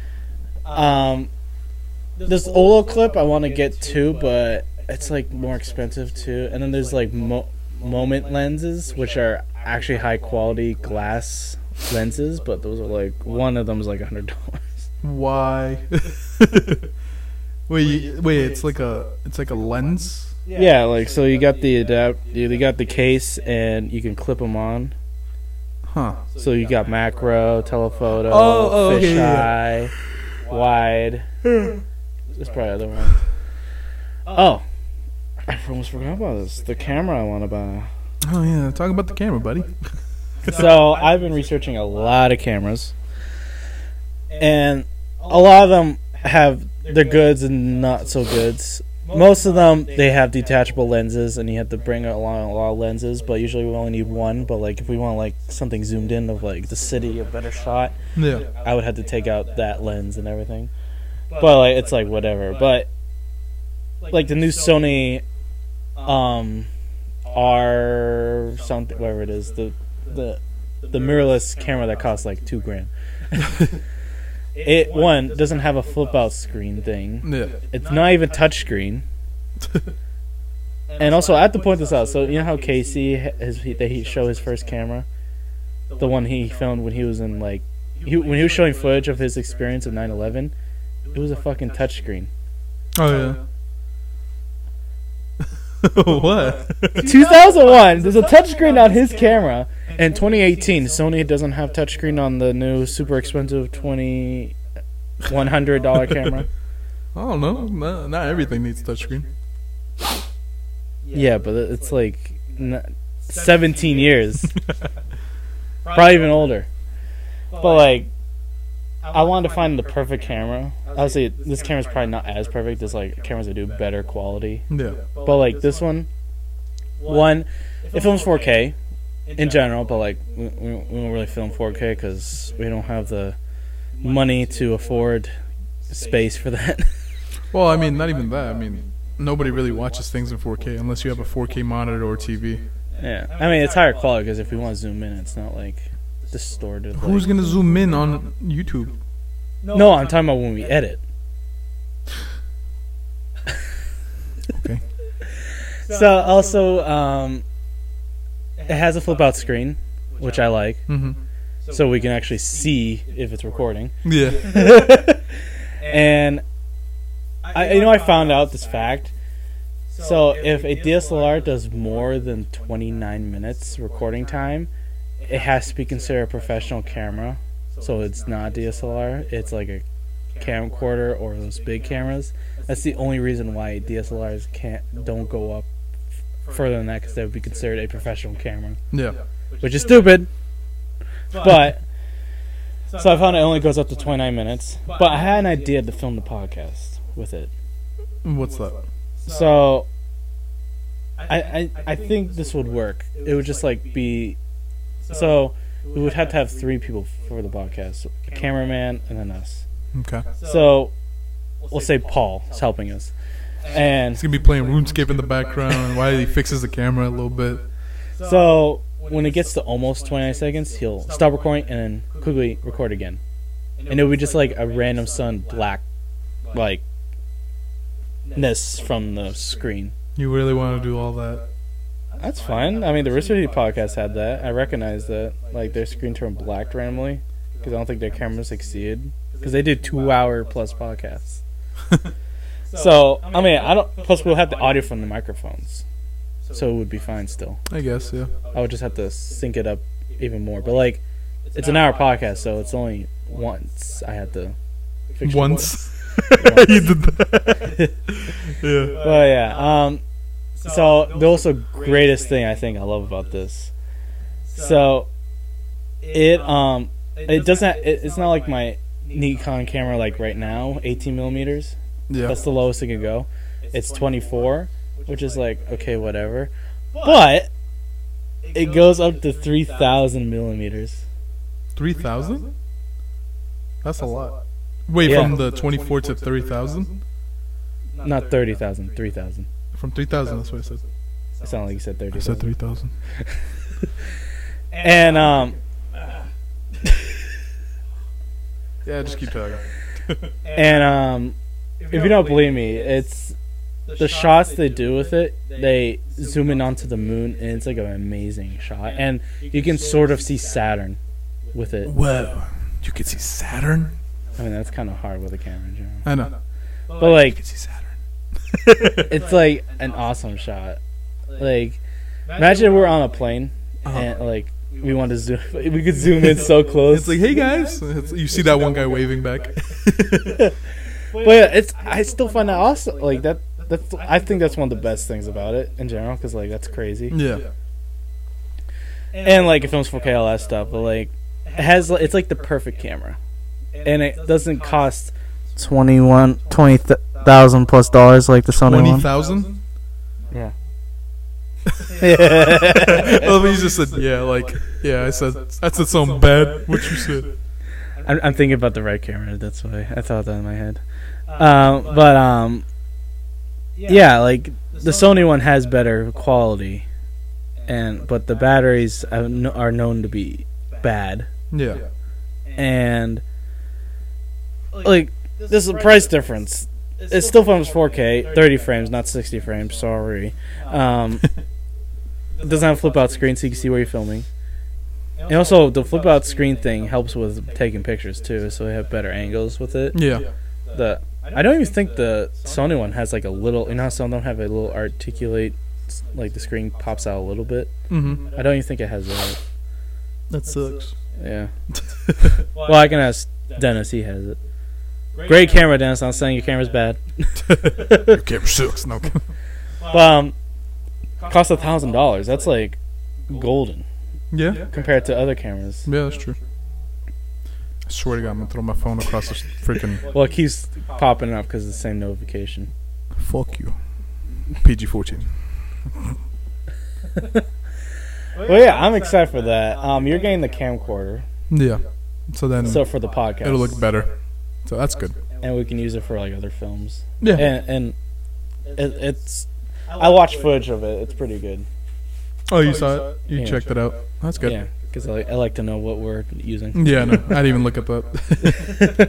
this Olo clip I want to get too, but it's like more expensive too. And then there's like Moment lenses, which are actually high quality glass lenses, but those are like, one of them is like $100. Why? wait, it's like a lens. Yeah, like so you got you got the case and you can clip them on. Huh. So you got macro, telephoto, fisheye, wide. There's probably other ones. Oh, I almost forgot about this. The camera I want to buy. Oh yeah, talk about the camera, buddy. So I've been researching a lot of cameras, and a lot of them have their goods and not so goods. Most of them, they have detachable lenses, and you have to bring along a lot of lenses, but usually we only need one. But like if we want like something zoomed in of like the city, a better shot, Yeah. I would have to take out that lens and everything. But like it's like whatever. But like the new Sony R something, whatever it is, the mirrorless camera that costs like $2,000. It doesn't have a flip out screen thing. Yeah. It's not even touchscreen. And also I have to point this out. So you know how Casey he showed his first camera, the one he filmed when he was in like when he was showing footage of his experience of 9/11. It was a fucking touchscreen. Oh yeah. What? 2001. There's a touchscreen on his camera. In 2018, Sony doesn't have touchscreen on the new super expensive $2,100 camera. I don't know. Not everything needs touchscreen. Yeah, but it's like 17 years. Probably even older. But like, I wanted to find the perfect camera. Obviously, this camera's probably not as perfect as like cameras that do better quality. Yeah. But like this one, it films 4K in general, but like we don't really film 4K because we don't have the money to afford space for that. Well, I mean, not even that. I mean, nobody really watches things in 4K unless you have a 4K monitor or TV. Yeah, I mean it's higher quality because if we want to zoom in, it's not like distorted. Who's like, gonna zoom in on YouTube? No, I'm talking about when we edit. Okay. So also, it has a flip out screen, which I like, so we can actually see if it's recording. Yeah. And I found out this fact. So if a DSLR does more than 29 minutes recording time, it has to be considered a professional camera. So it's not DSLR. It's like a camcorder or those big cameras. That's the only reason why DSLRs don't go up further than that, because they would be considered a professional camera. Yeah. Which is stupid. But so I found it only goes up to 29 minutes. But I had an idea to film the podcast with it. What's that? So I think this would work. It would just like be, so we would have to have 3 people for the podcast: a cameraman and then us. Okay. So we'll say Paul is helping us, and He's gonna be playing RuneScape in the background while he fixes the camera a little bit. so when it gets to almost 29 seconds, he'll stop recording and then quickly record again, and it would be just like a random sun black like ness from the screen. You really want to do all that? That's fine. I mean, the Reciprocity podcast had that. I recognize that. Like, their screen turned black randomly because I don't think their cameras succeeded. Because they did 2-hour plus podcasts. So, I mean, I don't. Plus, we'll have the audio from the microphones, so it would be fine still. I guess, yeah. I would just have to sync it up even more. But like, it's an hour podcast, so it's only once I had to. Fix the Once. voice. You did that. Yeah. Well, yeah. So the also greatest thing I think I love about this. So it doesn't. It's not like my Nikon camera like right now, 18 millimeters. Yeah. That's the lowest it can go. It's 24, which is like okay, whatever. But it goes up to 3,000 millimeters. 3,000? That's a lot. Wait, Yeah. from the 24 to 30,000? Not 30,000, 3,000. From 3,000, that's what I said. It sounded like you said I said 30,000. 3,000. And Yeah, just keep talking. and if you don't believe me, it's the shots they do with it. They zoom in onto the moon, and it's like an amazing shot. And you can sort of see Saturn with it. Whoa. You can see Saturn? I mean, that's kind of hard with a camera in general. I know. But You like, can see Saturn. it's like an awesome shot. Like, imagine we're on a plane and like we want to zoom. We could zoom in so close. It's like, hey guys. You see that one guy waving back. But yeah, I still find that awesome. Like that. I think that's one of the best things about it in general, because like that's crazy. Yeah. And like it films 4K, all that stuff. But like it's like the perfect camera, and it doesn't cost $20,000 plus like the Sony one. 20,000? Yeah. Well, you just said, yeah, like, yeah, I said something bad. What you said. I'm thinking about the right camera. That's why I thought that in my head. Yeah, like the Sony one has better quality, but the batteries are known to be bad, Yeah. and like there's a price difference. It still films 4K, 30 frames, not 60 frames. Sorry. It doesn't have a flip out screen, so you can see where you're filming. And also, the flip out screen thing helps with taking pictures too, so they have better angles with it. Yeah. I don't even think the Sony one has like a little. You know how some of them have a little articulate, like the screen pops out a little bit. Mm-hmm. I don't even think it has that. That sucks. Yeah. Well, I can ask Dennis. He has it. Great camera, Dennis. I'm not saying your camera's bad. Your camera sucks. No. But cost $1,000. That's like golden Yeah. compared to other cameras. Yeah, that's true. I swear to God, I'm gonna throw my phone across this freaking. Well, it keeps popping up because of the same notification. Fuck you. PG-14. Well, yeah, I'm excited for that. You're getting the camcorder, Yeah. So then so for the podcast, it'll look better. So that's good. and we can use it for like other films. Yeah. And it's. I watched footage of it. It's pretty good. Oh, you saw it? You Yeah. checked it out. That's good. Yeah, because I like to know what we're using. Yeah, no, I didn't even look at that.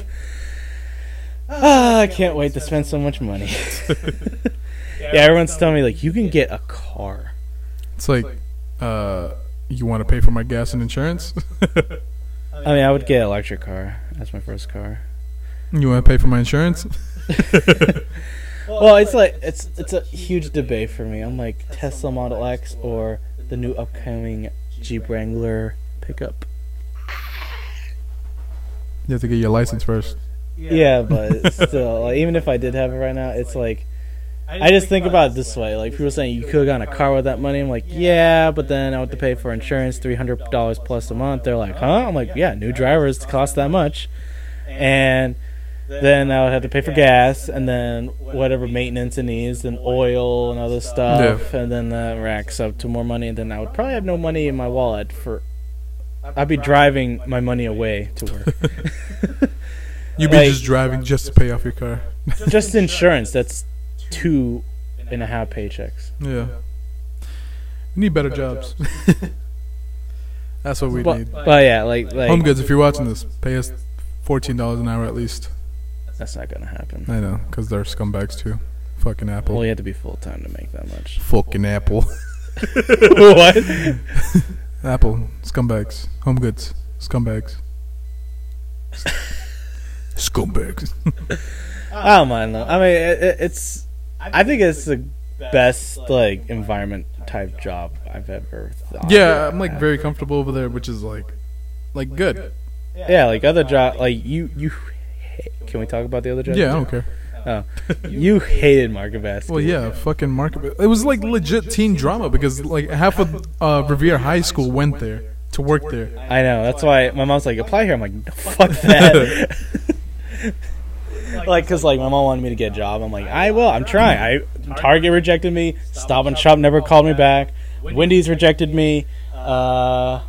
I can't wait to spend so much money. Yeah, everyone's telling me like you can get a car. It's like, you want to pay for my gas and insurance? I mean, I would get an electric car. That's my first car. You want to pay for my insurance? Well, it's like it's a huge debate for me. I'm like Tesla Model X or the new upcoming Jeep Wrangler pickup. You have to get your license first. Yeah, but still, like, even if I did have it right now, it's like I just think about it this way. Like people saying you could have gotten a car with that money. I'm like, yeah, but then I would have to pay for insurance, $300 plus a month. They're like, huh? I'm like, yeah, new drivers cost that much, and then I would have to pay for gas, and then whatever maintenance it needs, and oil and other stuff, and then that racks up to more money, and then I would probably have no money in my wallet for. I'd be driving my money away to work. You'd be just driving just to pay off your car. Just insurance. That's 2.5 paychecks. Yeah. We need better jobs. That's what we need. But yeah, like Home Goods, if you're watching this, pay us $14 an hour at least. That's not gonna happen. I know, because they're scumbags too. Fucking Apple. Well, you have to be full time to make that much. Fucking Apple. What? Apple, scumbags. Home Goods, scumbags. Scumbags. I don't mind though. I mean, it's. I think it's the best like environment type job I've ever thought. Yeah, I'm like very comfortable over there, which is like good. Yeah, like other job, like you. Can we talk about the other job? Yeah, I don't care. Oh, you hated Market Basket. Well, yeah, fucking Market. It was like legit teen drama because like half of Revere High School went there to work there. I know. That's why my mom's like, apply here. I'm like, no, fuck that. Like, cause like my mom wanted me to get a job. I'm like, I will. I'm trying. Target rejected me. Stop and Shop never called me back. Wendy's rejected me. I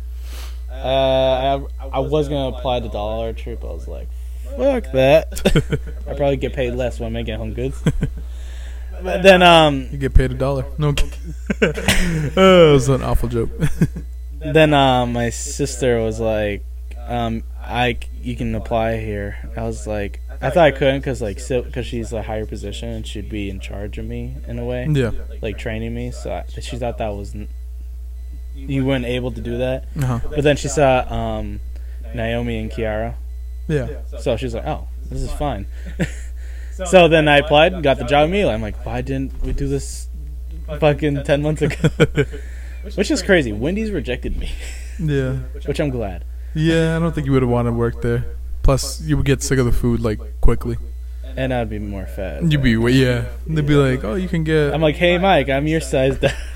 was gonna apply to Dollar Tree, but I was like, fuck that. I probably get paid less when I'm making Home Goods. But then you get paid $1. No, it was an awful joke. Then my sister was like, you can apply here. I was like, I thought I couldn't because she's a higher position and she'd be in charge of me in a way. Yeah. Like training me. So she thought that was you weren't able to do that. Uh-huh. But then she saw Naomi and Kiara. Yeah. So she's like, oh, this is fine. So then I applied and got the job immediately. I'm like, why didn't we do this fucking 10 months ago? Which is crazy. Wendy's rejected me. Yeah. Which I'm glad. Yeah, I don't think you would have wanted to work there. Plus, you would get sick of the food like quickly. And I'd be more fat. You'd be yeah. They'd be like, oh, you can get. I'm like, hey, Mike, I'm your size.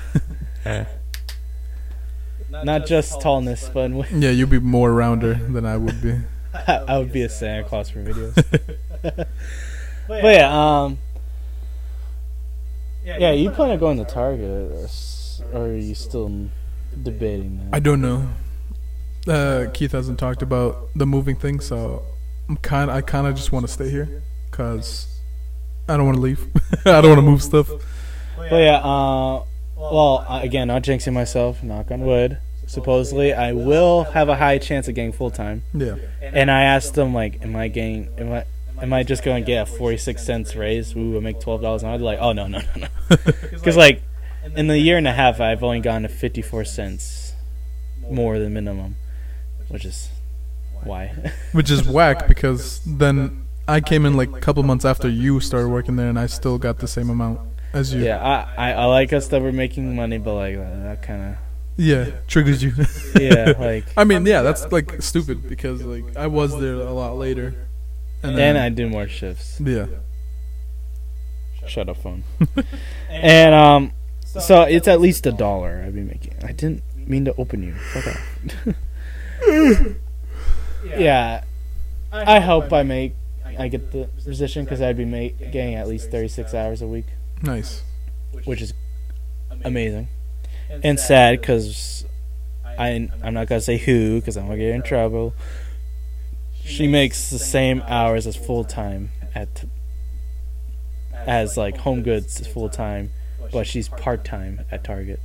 Not just tallness, but yeah, you'd be more rounder than I would be. I would be a Santa Claus for videos. But yeah, yeah, you plan on going to Target, or are you still debating that? I don't know. Keith hasn't talked about the moving thing, so I kind of just want to stay here because I don't want to leave. I don't want to move stuff. But yeah, well, again, not jinxing myself, knock on wood. Supposedly, I will have a high chance of getting full time. Yeah. And I asked them like, am I just going to get a 46 cents raise? Ooh, I make $12 an hour. They're like, oh no. Because like in the year and a half, I've only gotten to 54 cents more than minimum, which is why. Which is whack because then I came in like a couple months after you started working there, and I still got the same amount as you. Yeah, I like us that we're making money, but like that kind of. Yeah, triggers you. Yeah, like. I mean, yeah, that's like stupid because like I was there a lot later, and I do more shifts. Yeah. Shut up, phone. And so it's at least $1 I'd be making. I didn't mean to open you. Fuck off. Yeah, I hope I get the position because I'd be getting at least 36 hours a week. Nice. Which is amazing. And sad because I'm not going to say who because I'm going to get in trouble. She makes the same hours as full-time as like Home Goods full-time, but she's part-time at Target.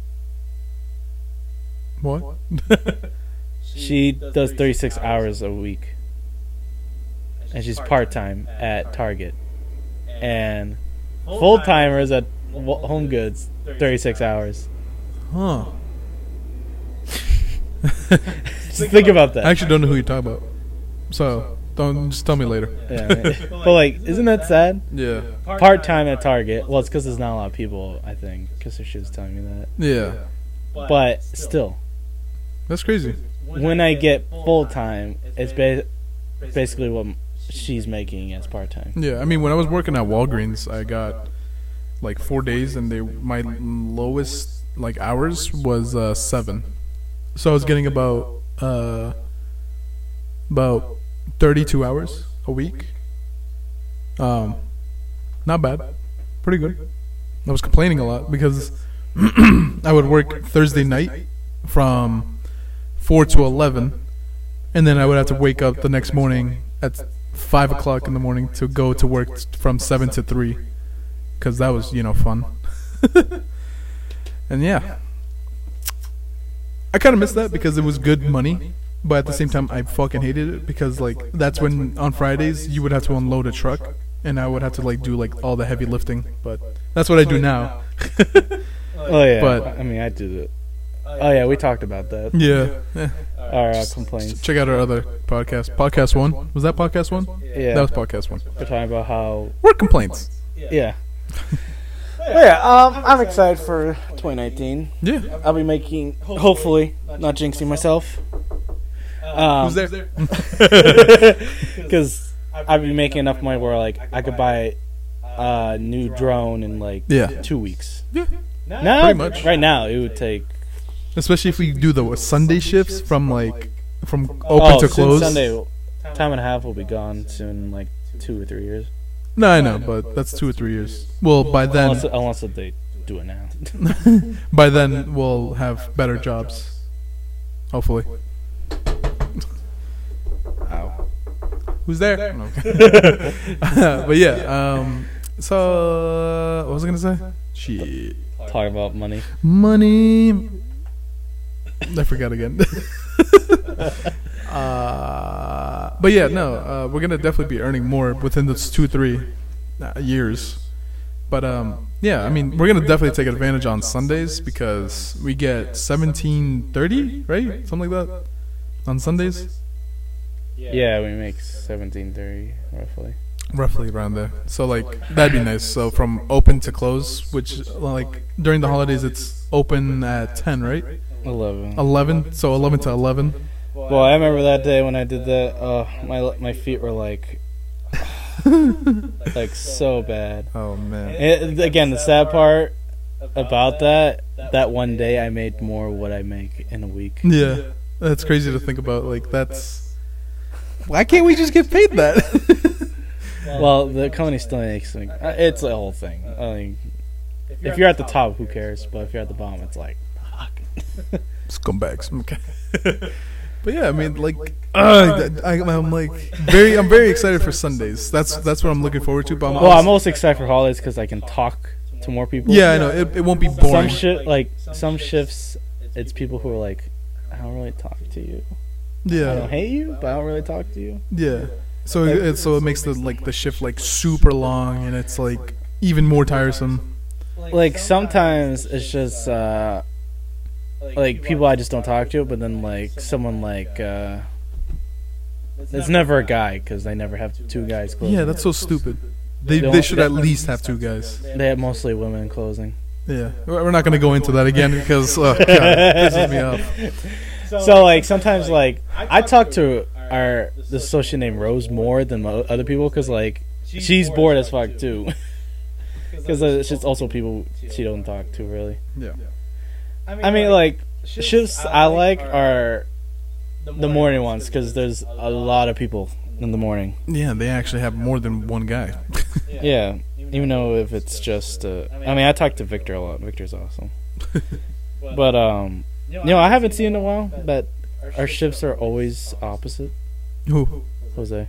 What? She does 36 hours a week. And she's part-time at Target. And full-timers at Home Goods, 36 hours. Huh. Just think about that. I actually don't know who you're talking about. So, Don't just tell me later. Yeah, but like, isn't that sad? Yeah. Part time at Target. Well, it's because there's not a lot of people. I think because she was telling me that. Yeah. But still, That's crazy. when I get full time, it's basically what she's making as part time. Yeah, I mean, when I was working at Walgreens, I got like 4 days, and my lowest like hours was 7. So I was getting about 32 hours a week. Not bad, pretty good. I was complaining a lot because I would work Thursday night from 4 to 11, and then I would have to wake up the next morning at 5 o'clock in the morning to go to work from 7 to 3, because that was, fun. And yeah, I kind of missed that because it was good money, but at the same time I fucking hated it because like that's when on Fridays you would have to unload a truck and I would have to like do like all the heavy lifting, but that's what I do now. Oh yeah, But I mean I did it. Oh yeah, we talked about that. yeah. Our complaints. Check out our other podcast. Podcast 1. Was that podcast 1? Yeah, That was podcast 1. we're talking about how. Work complaints. Yeah. I'm excited for 2019. Yeah. I'll be making, hopefully, not jinxing myself. Who's there? Because I'll be making enough money where like I could buy a new drone in like Yeah. 2 weeks. Yeah. Now, Pretty much. right now, it would take. Especially if we do the Sunday shifts from open to soon close. Sunday, time and a half will be gone soon, like 2 or 3 years. No, I know, but that's 2 or 3 years. Well, by then, Unless they do it now. by then we'll have better jobs. Hopefully. Ow. Who's there? No. But yeah, so what was I gonna say? Shit. Talk about money. Money. I forgot again. But yeah, no, we're gonna definitely be earning more within those 2-3 years. But yeah, I mean, we're gonna definitely take advantage on Sundays because we get $17.30, right? Something like that on Sundays. Yeah, we make 17.30 roughly. Roughly around there. So like that'd be nice. So from open to close, which like during the holidays it's open at 10, right? 11. 11. So 11 to 11. Well, I remember that day when I did that. My feet were like so bad. Oh man. Again, the sad part about that one day I made more what I make in a week. Yeah, that's crazy to think about. Like that's. Why can't we just get paid that? Well, the company still makes it. It's a whole thing. I mean, if you're at the top, who cares? But if you're at the bottom, it's like, fuck. Scumbags. Okay. But yeah, I mean, like, I'm like I'm very excited for Sundays. That's what I'm looking forward to. But I'm most excited for holidays because I can talk to more people. Yeah, I know it won't be boring. Some shifts, it's people who are like, I don't really talk to you. I don't Yeah, hate you, but I don't really talk to you. yeah. So it makes the shift like super long, and it's like even more tiresome. Like sometimes it's just like people I just don't talk to, but then like someone like it's never a guy because they never have 2 guys closing. Yeah, that's so stupid. They should at least have 2 guys. They have mostly women closing. Yeah, we're not gonna go into that again because God, it pisses me off. So like sometimes like I talk to the associate named Rose more than other people because like she's bored as fuck too. Because it's just also people she don't talk to really. Yeah. I mean like shifts I like are the morning ones because there's a lot of people in the morning. Yeah, they actually have more than one guy. Yeah, even though if it's just I mean I talk to Victor a lot. Victor's awesome. But I haven't seen in a while that our shifts are always opposite. Who? Jose.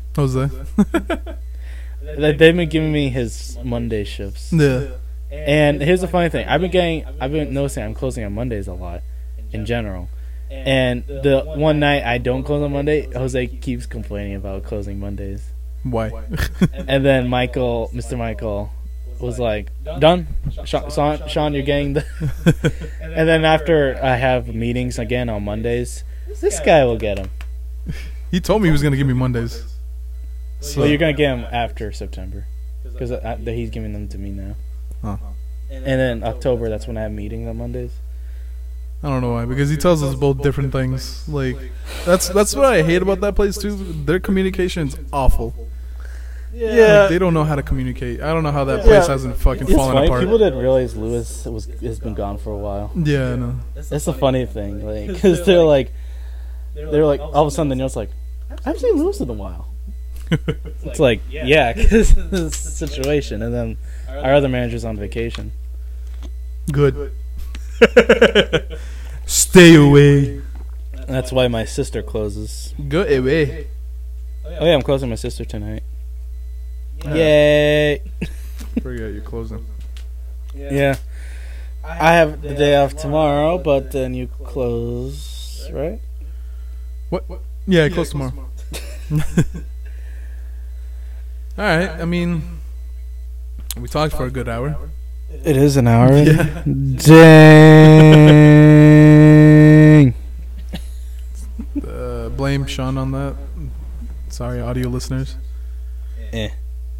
They've been giving me his Monday shifts. Yeah. And here's the funny thing. I've been noticing I'm closing on Mondays a lot in general. And the one night I don't close on Monday, Jose keeps complaining about closing Mondays. Why? And then Mr. Michael was like, done? Sean, you're getting the... And then after I have meetings again on Mondays, this guy will get him. He told me he was gonna give me Mondays. So Well, you're gonna get them after September, because he's giving them to me now. Huh. And then October, that's when I have meetings on Mondays. I don't know why, because he tells us both different things. Like that's what I hate about that place too. Their communication's awful. Yeah, Like, they don't know how to communicate. I don't know how that place hasn't fucking it's fallen funny. apart. People didn't realize Lewis has been gone for a while. Yeah, I know. That's a funny thing, like, because they're like all of a sudden the news like, I haven't seen Lewis in a while. It's like, yeah, because the situation, and then our other manager's on vacation. Good. Stay away. And that's why my sister closes. Go away. Oh yeah, I'm closing my sister tonight. Yay! Forget you're closing. Yeah, I have the day off tomorrow, but then you close, right? What? Yeah, I close tomorrow. Alright, I mean, we talked for a good hour. It is an hour. Yeah. Dang. Blame Sean on that. Sorry, audio listeners. Eh.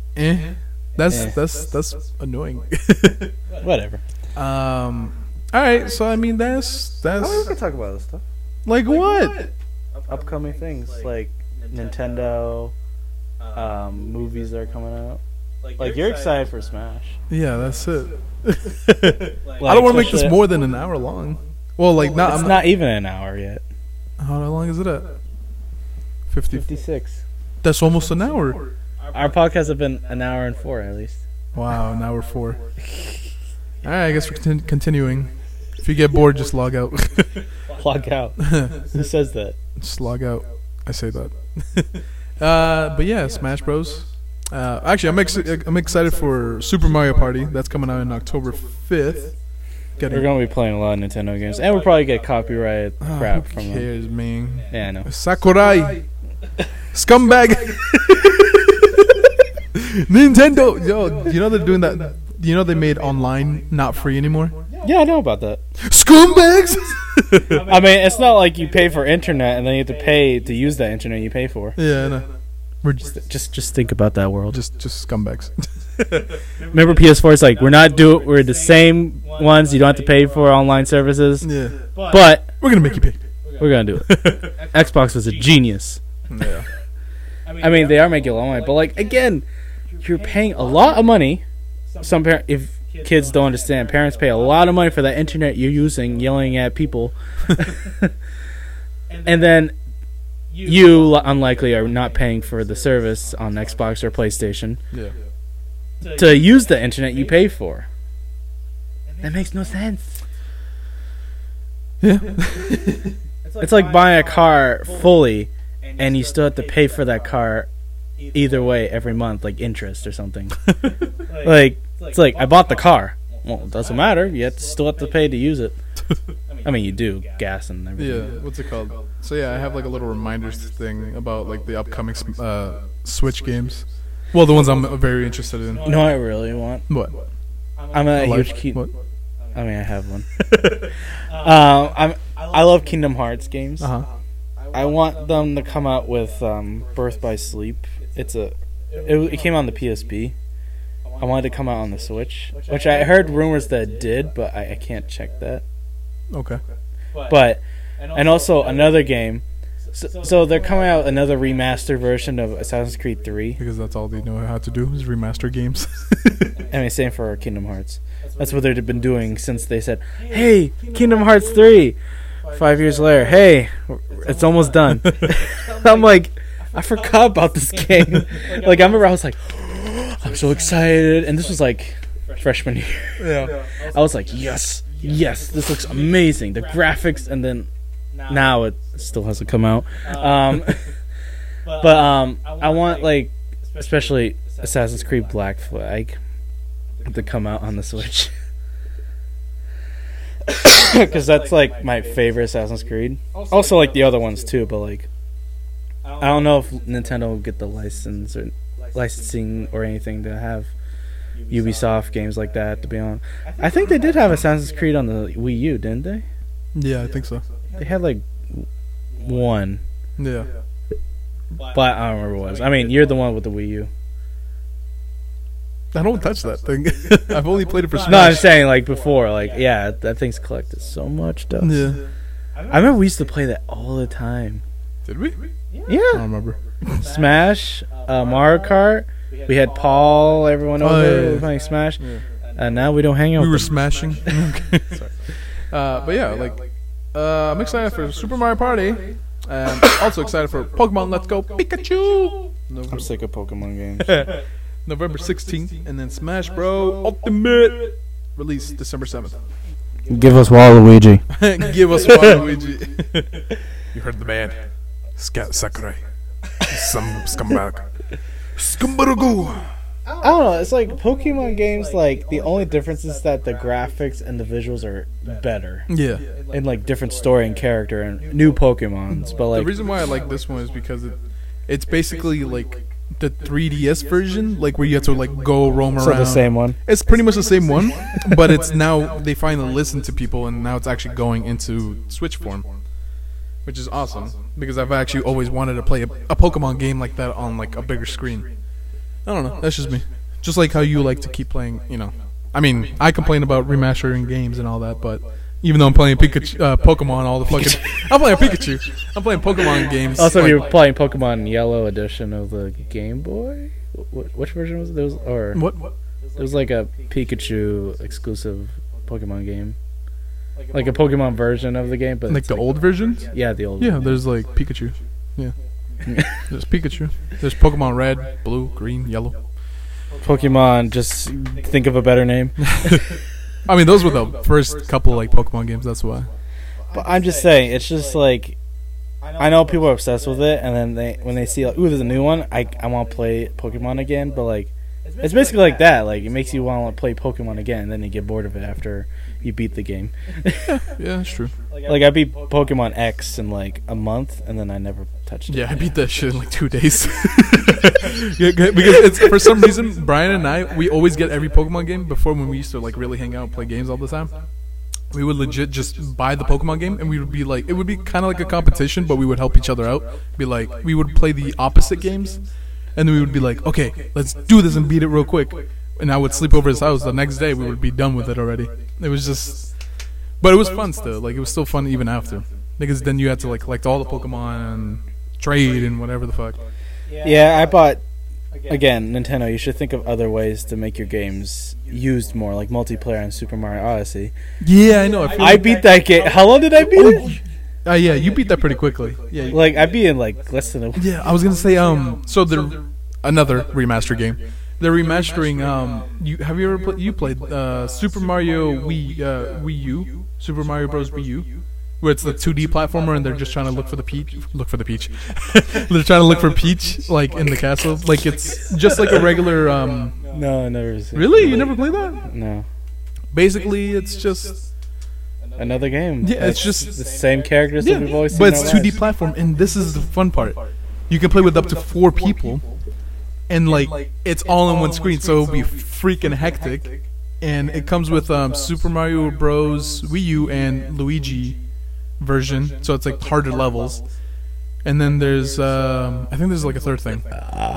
That's annoying. Whatever. Alright, so I mean that's We can talk about this stuff. like what? Upcoming things like Nintendo, movies that are coming out. Like you're excited for Smash. Yeah, that's it. Like, I don't want to make this especially- more than an hour long. Well, like not. It's I'm not even an hour yet. How long is it at? 50. 56. That's almost an hour. Our podcasts have been an hour and 4 at least. Wow, an hour 4. All right, I guess we're continuing. If you get bored, just log out. Log out. Who says that? Just log out. I say that. But yeah, Smash Bros. Actually, I'm excited for Super Mario Party. That's coming out on October 5th. We're gonna be playing a lot of Nintendo games, and we'll probably get copyright crap who from them. cares, man? Yeah, I know. Sakurai, scumbag. Nintendo, yo, you know they're doing that. You know they made online not free anymore. Yeah, I know about that. Scumbags. I mean, it's not like you pay for internet and then you have to pay to use that internet you pay for. Yeah, I know. We're just Think about that world. just scumbags. Remember PS4 is like, we're the same ones, you don't have to pay for online services, Yeah, but we're gonna make you pay. we're gonna do it. Xbox was a genius. Yeah. I mean, they are making a lot of money, but like, again, you're paying a lot of money. If kids don't understand, parents pay a lot of money for that internet you're using, yelling at people. And then you unlikely are not paying for the service on Xbox or PlayStation Yeah. to use the internet you pay for. That makes no sense. Yeah. It's like buying a car fully and you still have to pay for that car either way every month, like interest or something. Like, it's like, I bought the car. Well, it doesn't matter. You still have to pay to use it. I mean, you do, gas and everything. Yeah. What's it called? So yeah, I have like a little reminders thing about like the upcoming Switch games. Well, the ones I'm very interested in. You know what I really want? What? I'm a Like, huge what? I mean, I have one. I love Kingdom Hearts games. Uh huh. I want them to come out with Birth by Sleep. It came on the PSP. I wanted to come out on the Switch, which I heard rumors that it did, but I can't check that. Okay. But and also another game. So they're coming out another remastered version of Assassin's Creed 3. Because that's all they know how to do is remaster games. I mean, same for Kingdom Hearts. That's what they've been doing since they said, "Hey, Kingdom Hearts 3." 5 years later, hey, it's almost done. I'm like, I forgot about this game. Like, I remember I was like, I'm so excited. And this was like freshman year. Yeah. I was like, yes, this looks amazing. The graphics, and then now it still hasn't come out. But I want, like, especially Assassin's Creed Black Flag to come out on the Switch. Because that's like my favorite Assassin's Creed. Also like the other ones too, but like I don't know if Nintendo will get the licensing or anything to have Ubisoft games like that, to be honest. I think they did have Assassin's Creed on the Wii U, didn't they? Yeah, I think so. They had like one. Yeah. but I don't remember what it was. I mean, you're the one with the Wii U. I don't touch that thing. I've only played it for Smash. No, I'm saying like before, like yeah, that thing's collected so much dust. Yeah. I remember we used to play that all the time. Did we? Yeah, I don't remember. Smash, Mario Kart. We had Paul, everyone over yeah. we were playing Smash, and now we don't hang out. We were with them. smashing. Okay. Sorry. But yeah, like I'm excited for Super Mario Party. And also excited for Pokemon Let's Go Pikachu. I'm sick of Pokemon games. November 16th, and then Smash Bros. Ultimate release December 7th. Give us Waluigi. Give us Waluigi. You heard the man. Scat Sakurai. Some scumbag. Scumbarugu. I don't know. It's like Pokemon games. Like the only difference is that the graphics and the visuals are better, Yeah. and like different story and character and new Pokemons. But The like, reason why I like this one is because it's basically like the 3DS version, like where you have to like go roam so around. the same one. It's pretty much the same one, but it's now they finally listen to people, and now it's actually going into Switch form, which is awesome because I've actually always wanted to play a Pokemon game like that on like a bigger screen. I don't know, that's just me. Just like how you like to keep playing, you know. I mean, I complain about remastering games and all that, but even though I'm playing Pikachu, Pokemon, all the fucking, I'm playing Pikachu. I'm playing Pokemon games. Also, like, you're playing Pokemon Yellow edition of the Game Boy. Which version was it? There was, or what? It was like a Pikachu exclusive Pokemon game, like a Pokemon version of the game, but Like it's the old versions? Yeah, the old. Yeah, there's like Pikachu. Yeah. There's Pikachu. There's Pokemon Red, Blue, Green, Yellow. Pokemon. Just think of a better name. I mean, those were the first couple like Pokemon games. That's why. But I'm just saying, it's just like I know people are obsessed with it, and then when they see like, ooh, there's a new one, I want to play Pokemon again. But like, it's basically like that. Like, it makes you want to play Pokemon again, and then you get bored of it after you beat the game. Yeah, that's true. Like, I beat Pokemon X in like a month, and then I never touched it. Yeah, I beat that shit in like 2 days. Yeah, because it's for some reason Brian and I, we always get every Pokemon game before when we used to like really hang out and play games all the time. We would legit just buy the Pokemon game, and we would be like, it would be kind of like a competition, but we would help each other out. Be like, we would play the opposite games, and then we would be like, okay, let's do this and beat it real quick. And I would sleep over his house. The next day, we would be done with it already. It was just, but it was fun still. Like, it was still fun even after, because then you had to like collect all the Pokemon and trade and whatever the fuck. Yeah, I bought. Again, Nintendo, you should think of other ways to make your games used more, like multiplayer in Super Mario Odyssey. Yeah, I know. I beat that game. How long did I beat it? Yeah, you beat that pretty quickly. Yeah, Like, I beat it in like less than a week. yeah. I was gonna say, so the another remaster game. They're remastering. You have you ever played Super Mario Wii U, Super Mario Bros. Wii U, where it's the 2D platformer and they're just trying to look for the peach. They're trying to look for Peach, like in the castle. Like it's just like a regular. No, I never. Really, you never played that? No. Basically, it's just Another game. Yeah, it's That's just the same characters that we've always seen. but it's in our 2D lives. platform, and this is the fun part. You can play with up to 4 people, and like it's all on one screen, so it'll be freaking hectic. And it comes with Super Mario Bros. Wii U and Luigi version, so it's like harder levels. And then there's I think there's like a third thing.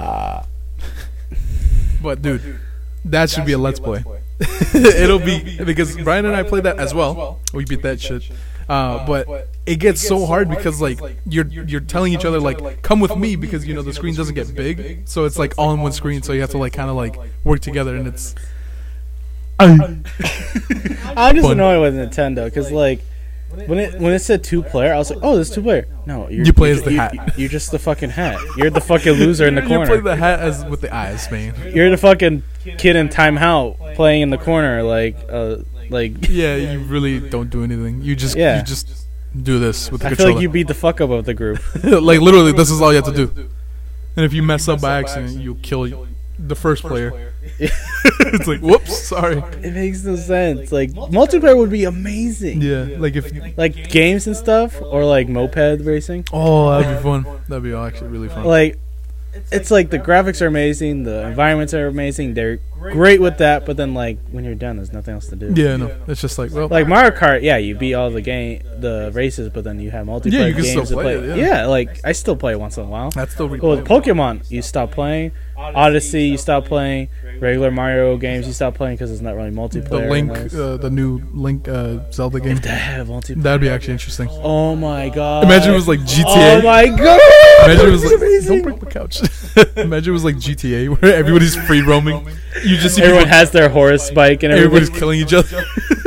But dude, that should be a let's play. It'll be because Brian and I played that as well. We beat that shit. But it gets so hard because like you're telling each other like come with me because you know the screen doesn't get big, so it's like all in one screen, so you have to like kind of like work together, and it's I'm just Fun. annoyed with Nintendo because like when it said 2-player, I was like, oh, this 2-player. No, You play as the hat. You're just the fucking hat. You're the fucking loser in the You play corner. the hat as with the eyes, man. You're the fucking kid in timeout playing in the corner, like. Yeah, you really don't do anything. You just do this with the I feel controller. like you beat the fuck up of the group. Like literally, this is all you have to do. And if you mess up by accident, you'll kill the first player. It's like, whoops, sorry. It makes no sense. Like multiplayer would be amazing. Yeah, like if Like games and stuff, or like moped racing. oh, that'd be fun. That'd be actually really fun. Like, it's like the graphics are amazing, the environments are amazing, they're great with that, but then like when you're done, there's nothing else to do. Yeah, no, it's just like, well, Like Mario Kart, yeah, you beat all the races, but then you have multiplayer Yeah, you can games still to play play. it, yeah. Like I still play it once in a while. that's still Well, with Pokemon, you stop playing. Odyssey, you stop playing. Regular Mario games, you stop playing because it's not really multiplayer. the new Link Zelda game. If they have multiplayer, That'd be actually interesting. oh my god! Imagine it was like GTA. Oh my god! Imagine it was like, amazing. don't break my couch. Imagine it was like GTA where everybody's free roaming. You just see Everyone people- has their horse bike and everybody's everybody's killing each other.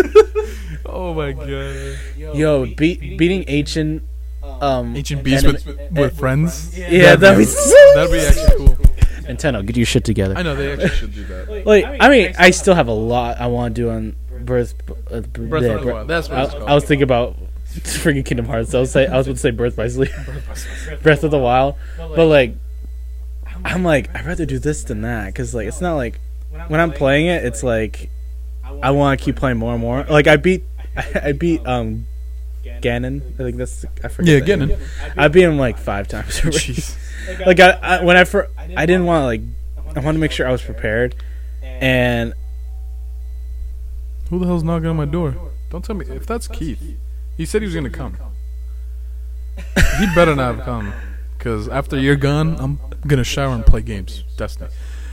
Oh my god. Yo, beating ancient Ancient beasts with friends. Yeah, that'd be so That'd be actually cool. Nintendo, get your shit together. I know they actually should do that. Like, I mean, I still have a lot I want to do on Breath of the Wild. That's what it's called. I was thinking about freaking Kingdom Hearts. I was about to say Birth by Sleep, Breath of the Wild, but like, I'm like, I'd rather do this than that because like it's not like when I'm playing it, it's like I want to keep playing more and more. Like I beat Ganon. I think that's I forget. Yeah, Ganon. I beat him like 5 times already. Jeez. Like I didn't want to like I wanted to make sure I was prepared, and Who the hell's knocking on my door? Don't tell me if that's Keith. He said he was gonna come. He better not have come, because after you're gone, I'm gonna shower and play games. Destiny.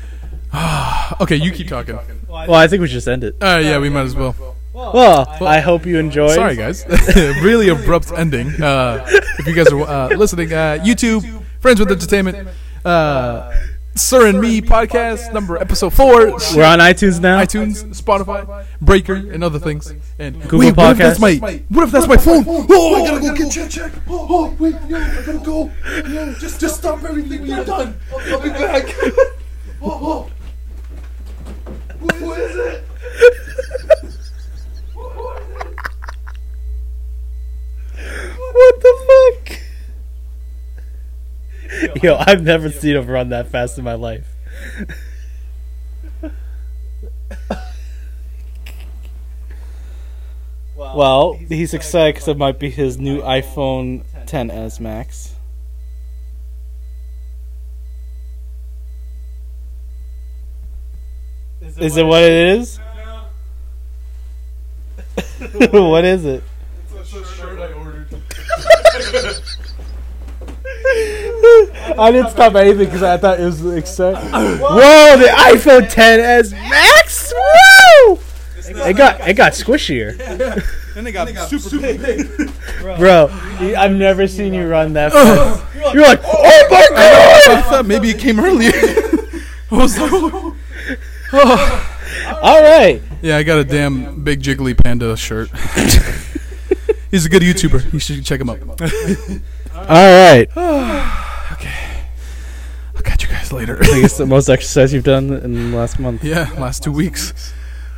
Okay, you keep talking. well, I think we should just end it. Yeah, we might as well. Well, I hope you enjoyed. Sorry, guys. Really abrupt ending. If you guys are listening, YouTube, Friends with Entertainment, Sir and Me podcast episode 4. We're on iTunes now. iTunes, Spotify, Breaker, and other things. And Google wait, Podcasts. What if that's my phone? Oh, I gotta go get check. Oh, wait, yo, I gotta go. Yo, just stop everything when you're done. I'll be back. Oh. Who is it? What the fuck? Yo, I've never seen him run that fast in my life. Well, he's excited because it might be his new iPhone XS Max. Is it what it is? What is it? It's a shirt I ordered. I didn't stop anything because I thought it was exciting. Whoa, the iPhone XS Max! Woo! It got squishier. And they got super big. Bro, I've never seen you run that fast. You're like, oh my god! I thought maybe it came earlier. I was like, Alright. yeah, I got a damn big jiggly panda shirt. He's a good YouTuber. You should check him out. Alright. Okay. I'll catch you guys later. I think it's the most exercise you've done in the last month. Yeah, last 2 weeks.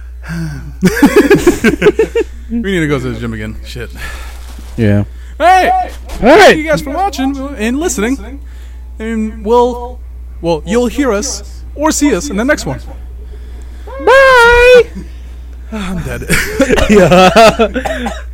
We need to go to the gym again. Shit. Yeah. Hey! Thank you Alright. guys for watching and listening. And you'll hear us or see us in the next one. Bye! I'm dead. Yeah.